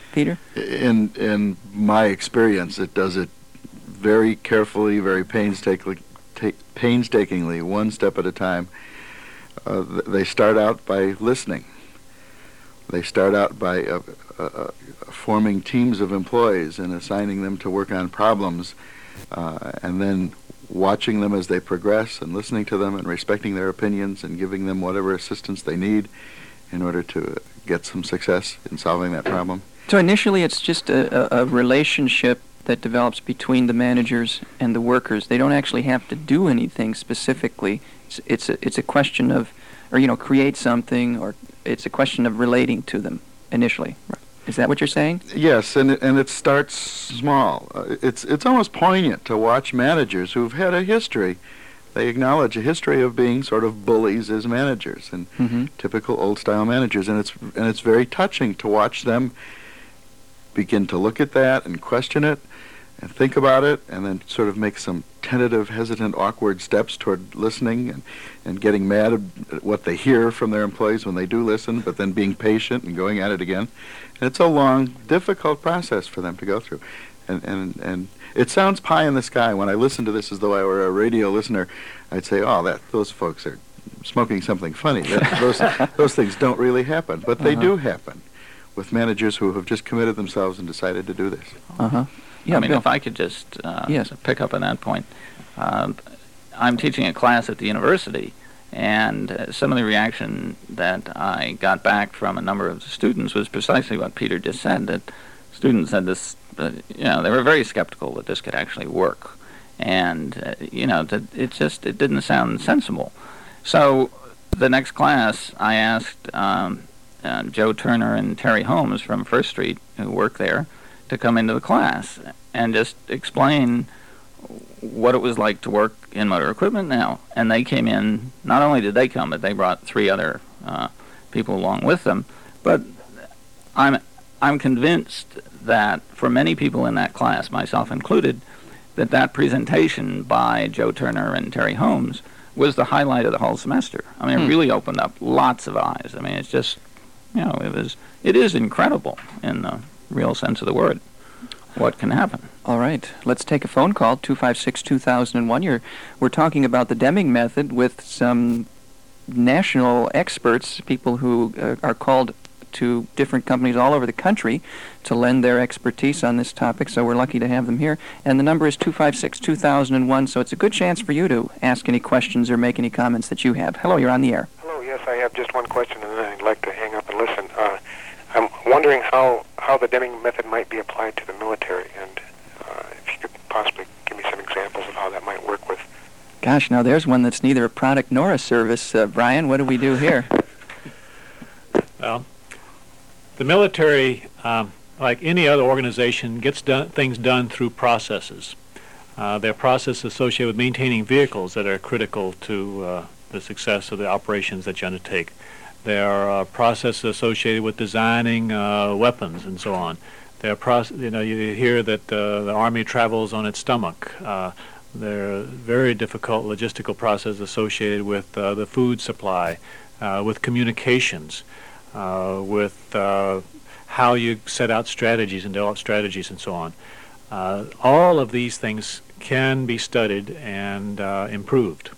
[SPEAKER 1] Peter?
[SPEAKER 5] In my experience, it does it very carefully, very painstakingly, one step at a time. They start out by listening. They start out by forming teams of employees and assigning them to work on problems, and then watching them as they progress and listening to them and respecting their opinions and giving them whatever assistance they need in order to get some success in solving that problem.
[SPEAKER 1] So initially it's just a relationship that develops between the managers and the workers. They don't actually have to do anything specifically. It's a question of, or create something, or it's a question of relating to them initially. Is that what you're saying?
[SPEAKER 5] Yes, and it starts small. It's almost poignant to watch managers who've had a history. They acknowledge a history of being sort of bullies as managers and typical old-style managers, and it's very touching to watch them begin to look at that and question it and think about it, and then sort of make some tentative, hesitant, awkward steps toward listening and getting mad at what they hear from their employees when they do listen, but then being patient and going at it again. And it's a long, difficult process for them to go through. And it sounds pie in the sky. When I listen to this as though I were a radio listener, I'd say, those folks are smoking something funny. Those things don't really happen, but they do happen with managers who have just committed themselves and decided to do this.
[SPEAKER 2] Yeah, I mean, if I could just pick up on that point. I'm teaching a class at the university, and some of the reaction that I got back from a number of the students was precisely what Peter just said, that students said this, they were very skeptical that this could actually work. And, that it didn't sound sensible. So the next class, I asked Joe Turner and Terry Holmes from First Street, who work there, to come into the class and just explain what it was like to work in motor equipment now. And they came in, not only did they come, but they brought 3 other people along with them. But I'm convinced that for many people in that class, myself included, that presentation by Joe Turner and Terry Holmes was the highlight of the whole semester. I mean, it really opened up lots of eyes. I mean, it's just, it is incredible in the real sense of the word what can happen.
[SPEAKER 1] All right, let's take a phone call, 256-2001. We're talking about the Deming method with some national experts, people who are called to different companies all over the country to lend their expertise on this topic, so we're lucky to have them here. And the number is 256-2001, so it's a good chance for you to ask any questions or make any comments that you have. Hello, you're on the air.
[SPEAKER 6] Hello, yes, I have just one question, and then I'd like to hang up and listen. I'm wondering how the Deming method might be applied to the military, and if you could possibly give me some examples of how that might work with.
[SPEAKER 1] Gosh, now there's one that's neither a product nor a service. Brian, what do we do here?
[SPEAKER 3] Well, the military, like any other organization, gets things done through processes. There are processes associated with maintaining vehicles that are critical to the success of the operations that you undertake. There are processes associated with designing weapons and so on. There are you hear that the Army travels on its stomach. There are very difficult logistical processes associated with the food supply, with communications, with how you set out strategies and develop strategies and so on. All of these things can be studied and improved.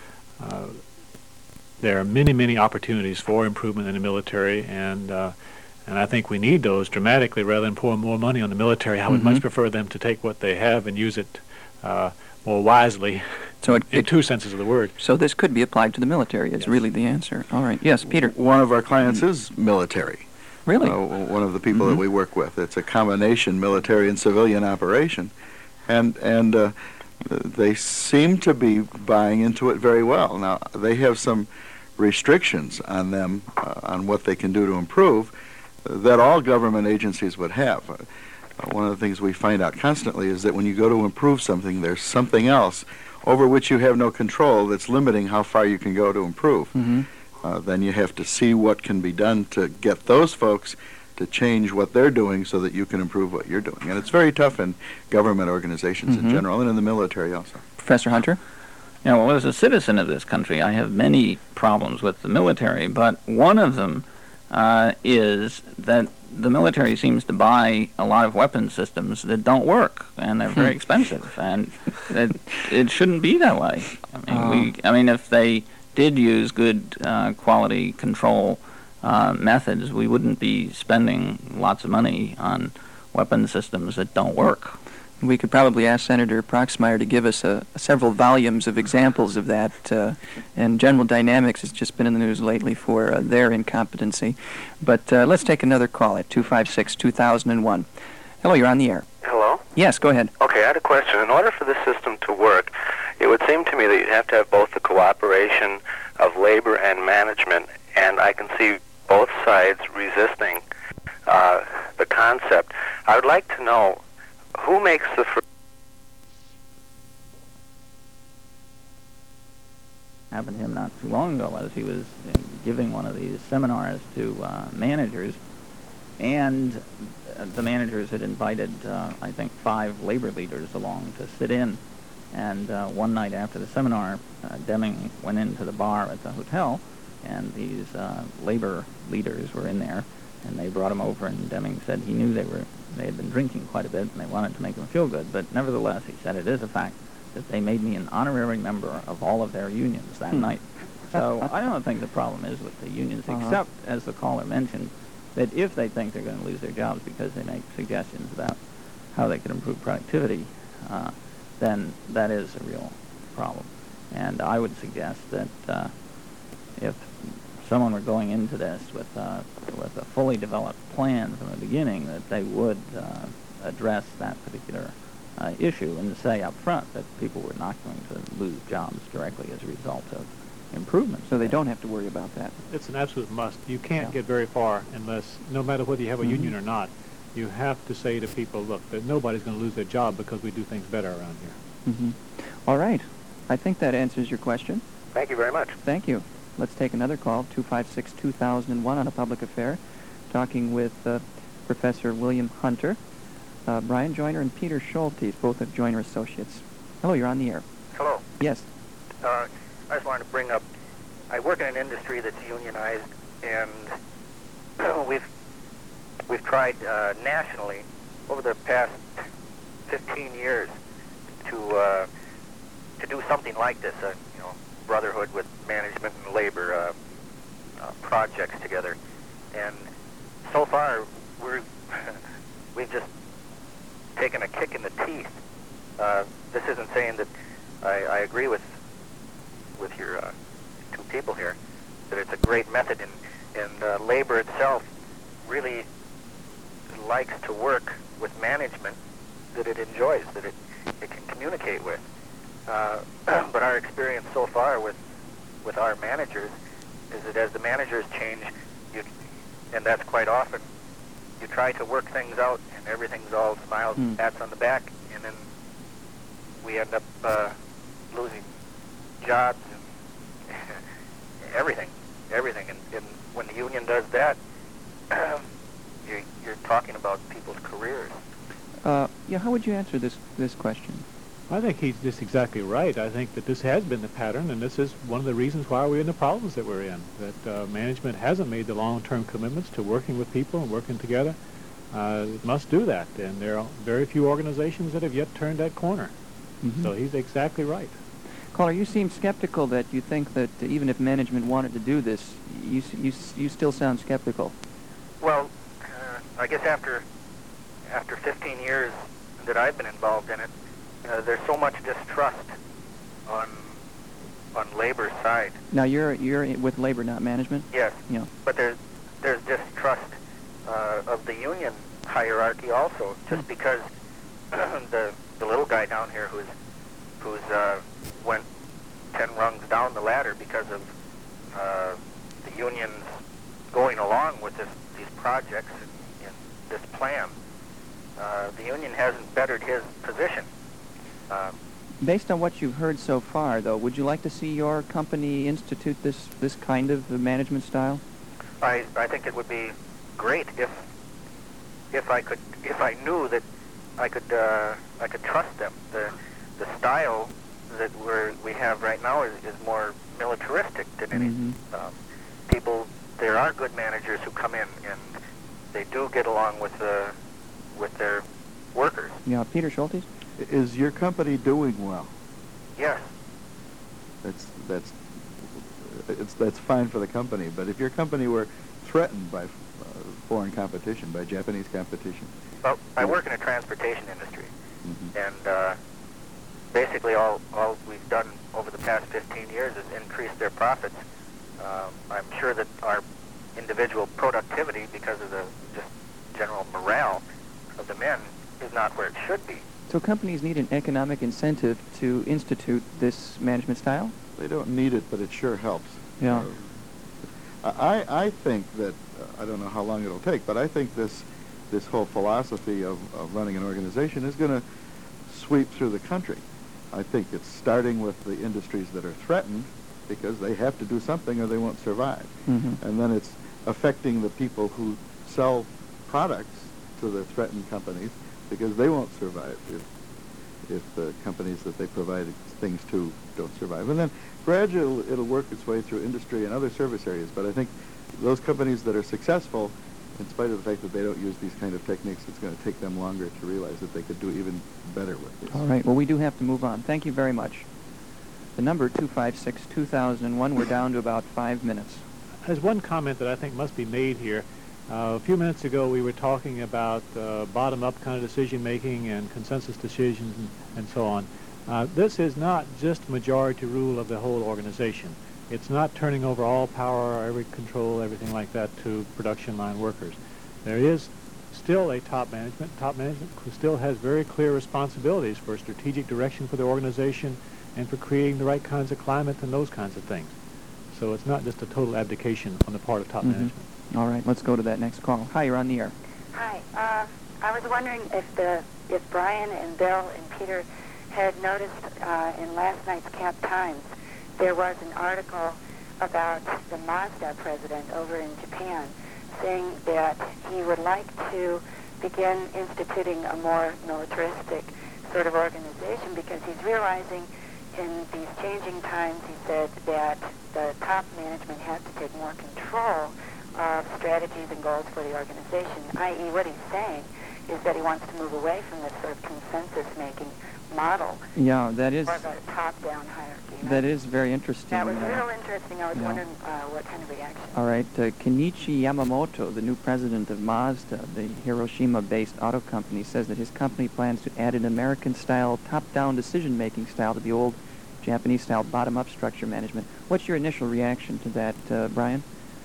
[SPEAKER 3] There are many, many opportunities for improvement in the military, and I think we need those dramatically rather than pour more money on the military. I would much prefer them to take what they have and use it more wisely, so in two senses of the word.
[SPEAKER 1] So this could be applied to the military is really the answer. All right. Yes, Peter.
[SPEAKER 5] One of our clients is military.
[SPEAKER 1] Really?
[SPEAKER 5] One of the people that we work with. It's a combination military and civilian operation. And they seem to be buying into it very well. Now, they have some restrictions on them on what they can do to improve that all government agencies would have. One of the things we find out constantly is that when you go to improve something, there's something else over which you have no control that's limiting how far you can go to improve. Then you have to see what can be done to get those folks to change what they're doing so that you can improve what you're doing. And it's very tough in government organizations in general and in the military also.
[SPEAKER 1] Professor Hunter?
[SPEAKER 2] Well, as a citizen of this country, I have many problems with the military, but one of them is that the military seems to buy a lot of weapon systems that don't work, and they're very expensive, and it shouldn't be that way. I mean, if they did use good quality control methods, we wouldn't be spending lots of money on weapon systems that don't work.
[SPEAKER 1] We could probably ask Senator Proxmire to give us several volumes of examples of that. And General Dynamics has just been in the news lately for their incompetency. But let's take another call at 256-2001. Hello, you're on the air.
[SPEAKER 7] Hello?
[SPEAKER 1] Yes, go ahead.
[SPEAKER 7] Okay, I had a question. In order for this system to work, it would seem to me that you'd have to have both the cooperation of labor and management, and I can see both sides resisting the concept. I would like to know who makes the first.
[SPEAKER 2] Happened to him not too long ago as he was giving one of these seminars to managers, and the managers had invited, I think, 5 labor leaders along to sit in. And one night after the seminar, Deming went into the bar at the hotel, and these labor leaders were in there, and they brought him over, and Deming said he knew they had been drinking quite a bit, and they wanted to make him feel good. But nevertheless, he said, it is a fact that they made me an honorary member of all of their unions that night. So I don't think the problem is with the unions, except, as the caller mentioned, that if they think they're going to lose their jobs because they make suggestions about how they could improve productivity, then that is a real problem. And I would suggest that if someone were going into this with a fully developed plan from the beginning, that they would address that particular issue and say up front that people were not going to lose jobs directly as a result of improvements.
[SPEAKER 1] So they don't have to worry about that.
[SPEAKER 3] It's an absolute must. You can't get very far unless, no matter whether you have a union or not, you have to say to people, look, that nobody's going to lose their job because we do things better around here.
[SPEAKER 1] All right. I think that answers your question.
[SPEAKER 7] Thank you very much.
[SPEAKER 1] Thank you. Let's take another call, 256-2001 on a public affair, talking with Professor William Hunter, Brian Joyner, and Peter Schultes, both of Joyner Associates. Hello, you're on the air.
[SPEAKER 8] Hello.
[SPEAKER 1] Yes.
[SPEAKER 8] I just wanted to bring up, I work in an industry that's unionized, and we've tried nationally over the past 15 years to do something like this, brotherhood with management and labor projects together. And so far, we've just taken a kick in the teeth. This isn't saying that I agree with your 2 people here, that it's a great method, and labor itself really likes to work with management that it enjoys, that it can communicate with. But our experience so far with our managers is that as the managers change, and that's quite often, you try to work things out and everything's all smiles and pats on the back, and then we end up losing jobs and everything. And when the union does that, you're talking about people's careers.
[SPEAKER 1] How would you answer this question?
[SPEAKER 3] I think he's just exactly right. I think that this has been the pattern, and this is one of the reasons why we're in the problems that we're in, that management hasn't made the long-term commitments to working with people and working together. It must do that, and there are very few organizations that have yet turned that corner. So he's exactly right.
[SPEAKER 1] Caller, you seem skeptical that you think that even if management wanted to do this, you still sound skeptical.
[SPEAKER 8] Well, I guess after 15 years that I've been involved in it, there's so much distrust on labor's side.
[SPEAKER 1] Now you're with labor, not management?
[SPEAKER 8] Yes.
[SPEAKER 1] Yeah.
[SPEAKER 8] But there's distrust of the union hierarchy also, just because the little guy down here who's went 10 rungs down the ladder because of the unions going along with these projects and this plan. The union hasn't bettered his position.
[SPEAKER 1] Based on what you've heard so far, though, would you like to see your company institute this kind of management style?
[SPEAKER 8] I think it would be great if I knew that I could trust them. The style that we have right now is more militaristic than any. People there are good managers who come in and they do get along with their workers.
[SPEAKER 1] Yeah, Peter Schultes?
[SPEAKER 5] Is your company doing well?
[SPEAKER 8] Yes.
[SPEAKER 5] That's fine for the company, but if your company were threatened by foreign competition, by Japanese competition.
[SPEAKER 8] Well, I work in a transportation industry,
[SPEAKER 5] Mm-hmm.
[SPEAKER 8] and basically all we've done over the past 15 years is increase their profits. I'm sure that our individual productivity, because of the just general morale of the men, is not where it should be.
[SPEAKER 1] So companies need an economic incentive to institute this management style?
[SPEAKER 5] They don't need it, but it sure helps.
[SPEAKER 1] Yeah.
[SPEAKER 5] I think that, I don't know how long it'll take, but I think this whole philosophy of running an organization is going to sweep through the country. I think it's starting with the industries that are threatened because they have to do something or they won't survive.
[SPEAKER 1] Mm-hmm.
[SPEAKER 5] And then it's affecting the people who sell products to the threatened companies because they won't survive if the companies that they provide things to don't survive. And then gradually it'll work its way through industry and other service areas. But I think those companies that are successful, in spite of the fact that they don't use these kind of techniques, it's going to take them longer to realize that they could do even better with this.
[SPEAKER 1] All right. Well, we do have to move on. Thank you very much. The number 256-2001, we're down to about 5 minutes.
[SPEAKER 3] There's one comment that I think must be made here. A few minutes ago, we were talking about bottom-up kind of decision-making and consensus decisions and so on. This is not just majority rule of the whole organization. It's not turning over all power, every control, everything like that to production line workers. There is still a top management who still has very clear responsibilities for strategic direction for the organization and for creating the right kinds of climate and those kinds of things. So it's not just a total abdication on the part of top management.
[SPEAKER 1] All right, let's go to that next call. Hi, you're on the air.
[SPEAKER 9] Hi. I was wondering if Brian and Bill and Peter had noticed in last night's Cap Times there was an article about the Mazda president over in Japan saying that he would like to begin instituting a more militaristic sort of organization because he's realizing in these changing times, he said, that the top management has to take more control of strategies and goals for the organization, i.e. what he's saying is that he wants to move away from this sort of consensus-making model.
[SPEAKER 1] Yeah, that is...
[SPEAKER 9] Or the top-down hierarchy.
[SPEAKER 1] That is very interesting.
[SPEAKER 9] That was real interesting. I was wondering what kind of reaction.
[SPEAKER 1] All right. Kenichi Yamamoto, the new president of Mazda, the Hiroshima-based auto company, says that his company plans to add an American-style top-down decision-making style to the old Japanese-style bottom-up structure management. What's your initial reaction to that, Brian?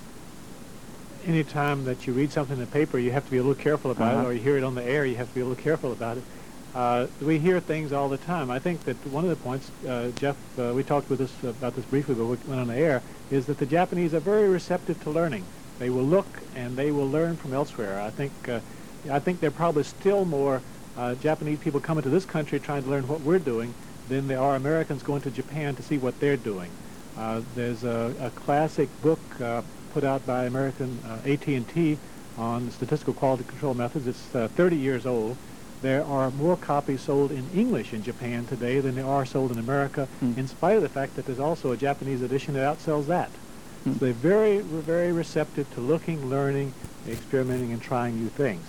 [SPEAKER 3] Anytime that you read something in the paper, you have to be a little careful about it, or you hear it on the air, you have to be a little careful about it. We hear things all the time. I think that one of the points, Jeff, we talked about this briefly but we went on the air, is that the Japanese are very receptive to learning. They will look and they will learn from elsewhere. I think there are probably still more Japanese people coming to this country trying to learn what we're doing than there are Americans going to Japan to see what they're doing. There's a classic book put out by American AT&T on statistical quality control methods. It's 30 years old. There are more copies sold in English in Japan today than there are sold in America, in spite of the fact that there's also a Japanese edition that outsells that. So they're very, very receptive to looking, learning, experimenting, and trying new things.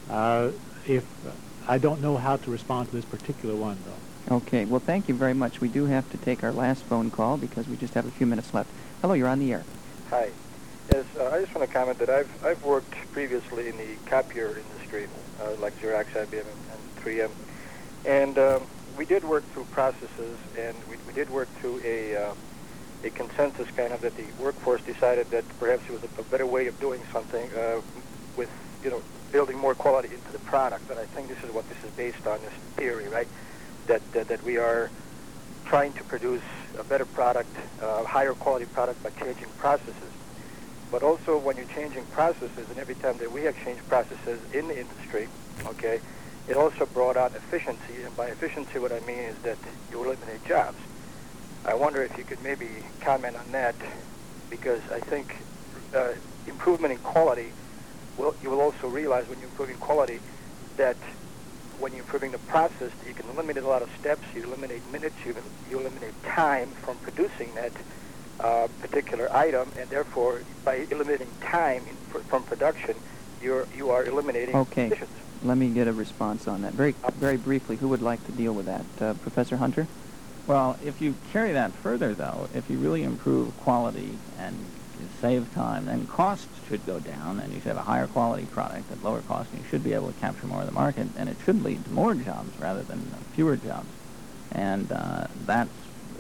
[SPEAKER 3] I don't know how to respond to this particular one, though.
[SPEAKER 1] Okay. Well, thank you very much. We do have to take our last phone call because we just have a few minutes left. Hello, you're on the air.
[SPEAKER 10] Hi. Yes, I just want to comment that I've worked previously in the copier industry, like Xerox, IBM, and 3M, and we did work through processes, and we did work through a consensus kind of that the workforce decided that perhaps it was a better way of doing something with building more quality into the product. But I think this is what this is based on, this theory, right? That we are trying to produce a better product, a higher quality product by changing processes. But also when you're changing processes, and every time that we have changed processes in the industry, okay, it also brought out efficiency. And by efficiency, what I mean is that you eliminate jobs. I wonder if you could maybe comment on that, because I think improvement in quality, you will also realize when you're improving quality that when you're improving the process, you can eliminate a lot of steps, you eliminate minutes, you eliminate time from producing that particular item, and therefore, by eliminating time from production, you are eliminating emissions.
[SPEAKER 1] Let me get a response on that. Very briefly, who would like to deal with that? Professor Hunter?
[SPEAKER 2] Well, if you carry that further, though, if you really improve quality and save time, then costs should go down, and you should have a higher quality product at lower cost, and you should be able to capture more of the market, and it should lead to more jobs rather than fewer jobs. And that's,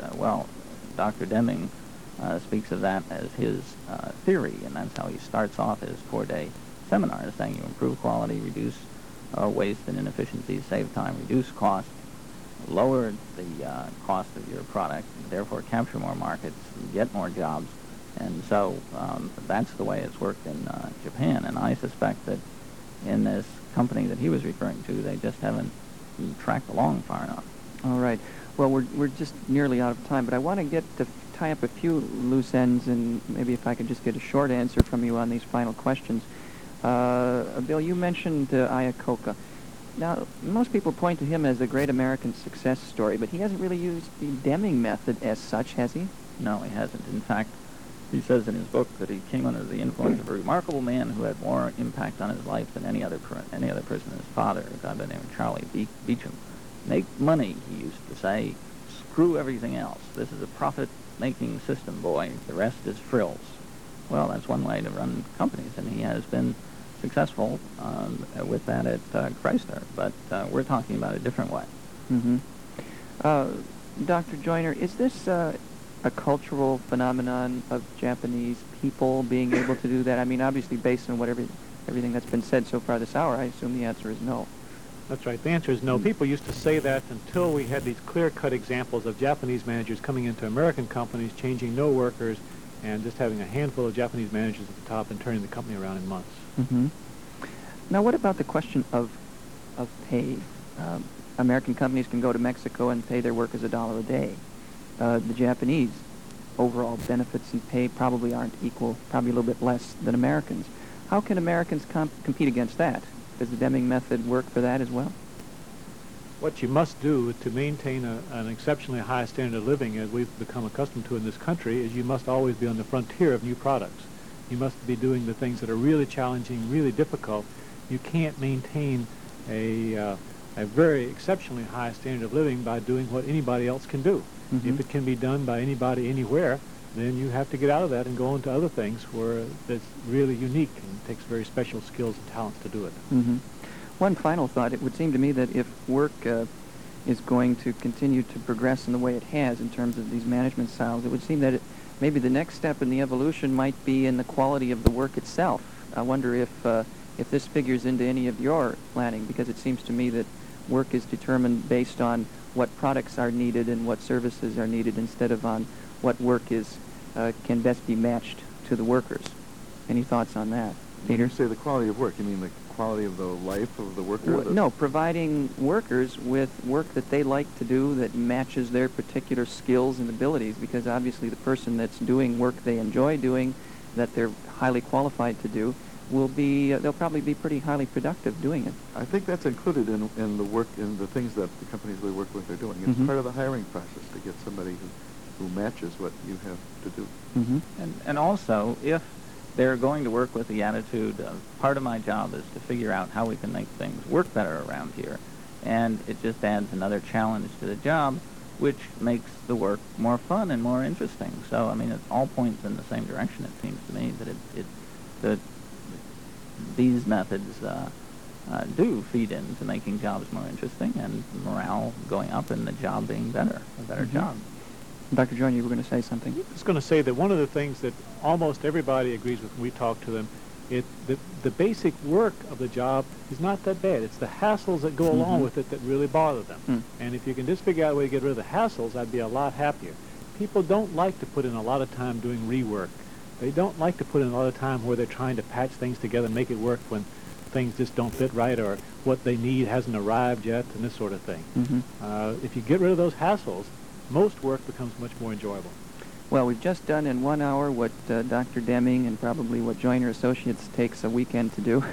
[SPEAKER 2] Dr. Deming speaks of that as his theory, and that's how he starts off his 4-day seminar, saying you improve quality, reduce waste and inefficiencies, save time, reduce cost, lower the cost of your product, therefore capture more markets, get more jobs. And so that's the way it's worked in Japan. And I suspect that in this company that he was referring to, they just haven't tracked along far enough.
[SPEAKER 1] All right. Well, we're just nearly out of time, but I want to get to tie up a few loose ends, and maybe if I could just get a short answer from you on these final questions. Bill, you mentioned Iacocca. Now, most people point to him as a great American success story, but he hasn't really used the Deming method as such, has he?
[SPEAKER 2] No, he hasn't. In fact, he says in his book that he came under the influence of a remarkable man who had more impact on his life than any other person, his father, a guy by the name of Charlie Beecham. Make money, he used to say. Screw everything else. This is a profit-making system, boy. The rest is frills. Well, that's one way to run companies, and he has been successful with that at Chrysler. But we're talking about a different way.
[SPEAKER 1] Mm-hmm. Dr. Joyner, is this a cultural phenomenon of Japanese people being able to do that? I mean, obviously, based on everything that's been said so far this hour, I assume the answer is no.
[SPEAKER 3] That's right. The answer is no. People used to say that until we had these clear-cut examples of Japanese managers coming into American companies, changing no workers, and just having a handful of Japanese managers at the top and turning the company around in months.
[SPEAKER 1] Mm-hmm. Now, what about the question of pay? American companies can go to Mexico and pay their workers $1 a day. The Japanese overall benefits and pay probably aren't equal, probably a little bit less than Americans. How can Americans compete against that? Does the Deming method work for that as well?
[SPEAKER 3] What you must do to maintain an exceptionally high standard of living, as we've become accustomed to in this country, is you must always be on the frontier of new products. You must be doing the things that are really challenging, really difficult. You can't maintain a very exceptionally high standard of living by doing what anybody else can do. Mm-hmm. If it can be done by anybody anywhere, then you have to get out of that and go into other things where that's really unique and takes very special skills and talents to do it.
[SPEAKER 1] Mm-hmm. One final thought. It would seem to me that if work is going to continue to progress in the way it has in terms of these management styles, it would seem that maybe the next step in the evolution might be in the quality of the work itself. I wonder if this figures into any of your planning, because it seems to me that work is determined based on what products are needed and what services are needed instead of on what work can best be matched to the workers. Any thoughts on that? Peter?
[SPEAKER 5] When you say the quality of work, you mean the quality of the life of the worker?
[SPEAKER 1] No, providing workers with work that they like to do that matches their particular skills and abilities, because obviously the person that's doing work they enjoy doing, that they're highly qualified to do, they'll probably be pretty highly productive doing it.
[SPEAKER 5] I think that's included in the work, in the things that the companies we work with are doing. It's part of the hiring process to get somebody who matches what you have to do.
[SPEAKER 1] Mm-hmm.
[SPEAKER 2] And also, if they're going to work with the attitude of part of my job is to figure out how we can make things work better around here, and it just adds another challenge to the job, which makes the work more fun and more interesting. So, I mean, it all points in the same direction, it seems to me, that these methods do feed into making jobs more interesting and morale going up and the job being better, a better job.
[SPEAKER 1] Dr. Joyner, you were going to say something?
[SPEAKER 3] I was going to say that one of the things that almost everybody agrees with when we talk to them, the basic work of the job is not that bad. It's the hassles that go along with it that really bother them. And if you can just figure out a way to get rid of the hassles, I'd be a lot happier. People don't like to put in a lot of time doing rework. They don't like to put in a lot of time where they're trying to patch things together and make it work when things just don't fit right or what they need hasn't arrived yet and this sort of thing. If you get rid of those hassles, most work becomes much more enjoyable.
[SPEAKER 1] Well, we've just done in 1 hour what Dr. Deming and probably what Joyner Associates takes a weekend to do.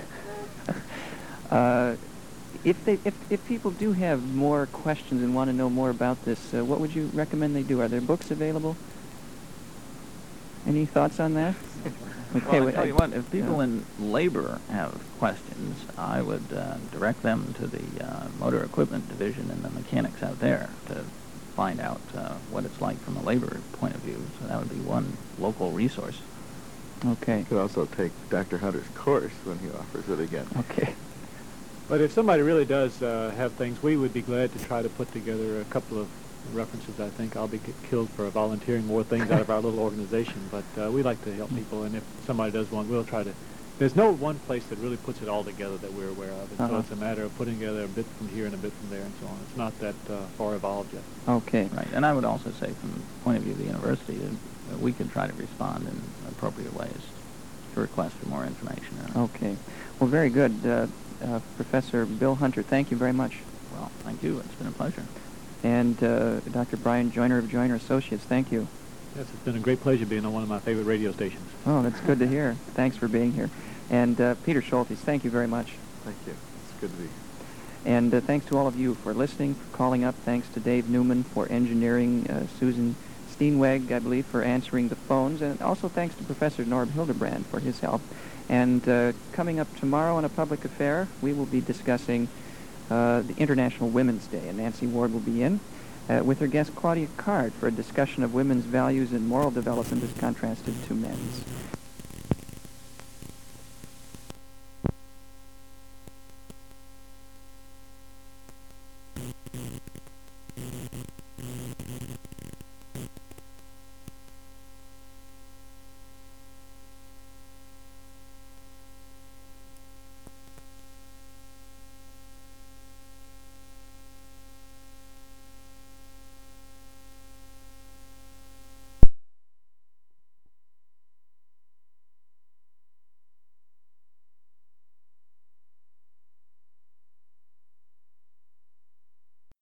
[SPEAKER 1] If people do have more questions and want to know more about this, what would you recommend they do? Are there books available? Any thoughts on that?
[SPEAKER 2] Okay, well, I tell you what, if people in labor have questions, I would direct them to the motor equipment division and the mechanics out there to find out what it's like from a labor point of view. So that would be one local resource.
[SPEAKER 1] Okay.
[SPEAKER 5] You could also take Dr. Hunter's course when he offers it again.
[SPEAKER 1] Okay.
[SPEAKER 3] But if somebody really does have things, we would be glad to try to put together a couple of references. I think I'll be killed for volunteering more things out of our little organization, but we like to help people, and if somebody does one, we'll try to. There's no one place that really puts it all together that we're aware of, and so it's a matter of putting together a bit from here and a bit from there and so on. It's not that far evolved yet.
[SPEAKER 1] Okay.
[SPEAKER 2] Right, and I would also say from the point of view of the university that we could try to respond in appropriate ways to requests for more information.
[SPEAKER 1] Okay. Well, very good. Professor Bill Hunter, thank you very much.
[SPEAKER 2] Well, thank you. It's been a pleasure.
[SPEAKER 1] And Dr. Brian Joyner of Joyner Associates, thank you.
[SPEAKER 3] Yes, it's been a great pleasure being on one of my favorite radio stations.
[SPEAKER 1] Oh, that's good to hear. Thanks for being here. And Peter Schultes, thank you very much.
[SPEAKER 5] Thank you. It's good to be here.
[SPEAKER 1] And thanks to all of you for listening, for calling up. Thanks to Dave Newman for engineering, Susan Steenweg, I believe, for answering the phones. And also thanks to Professor Norb Hildebrand for his help. And coming up tomorrow on A Public Affair, we will be discussing the International Women's Day, and Nancy Ward will be in with her guest Claudia Card for a discussion of women's values and moral development as contrasted to men's.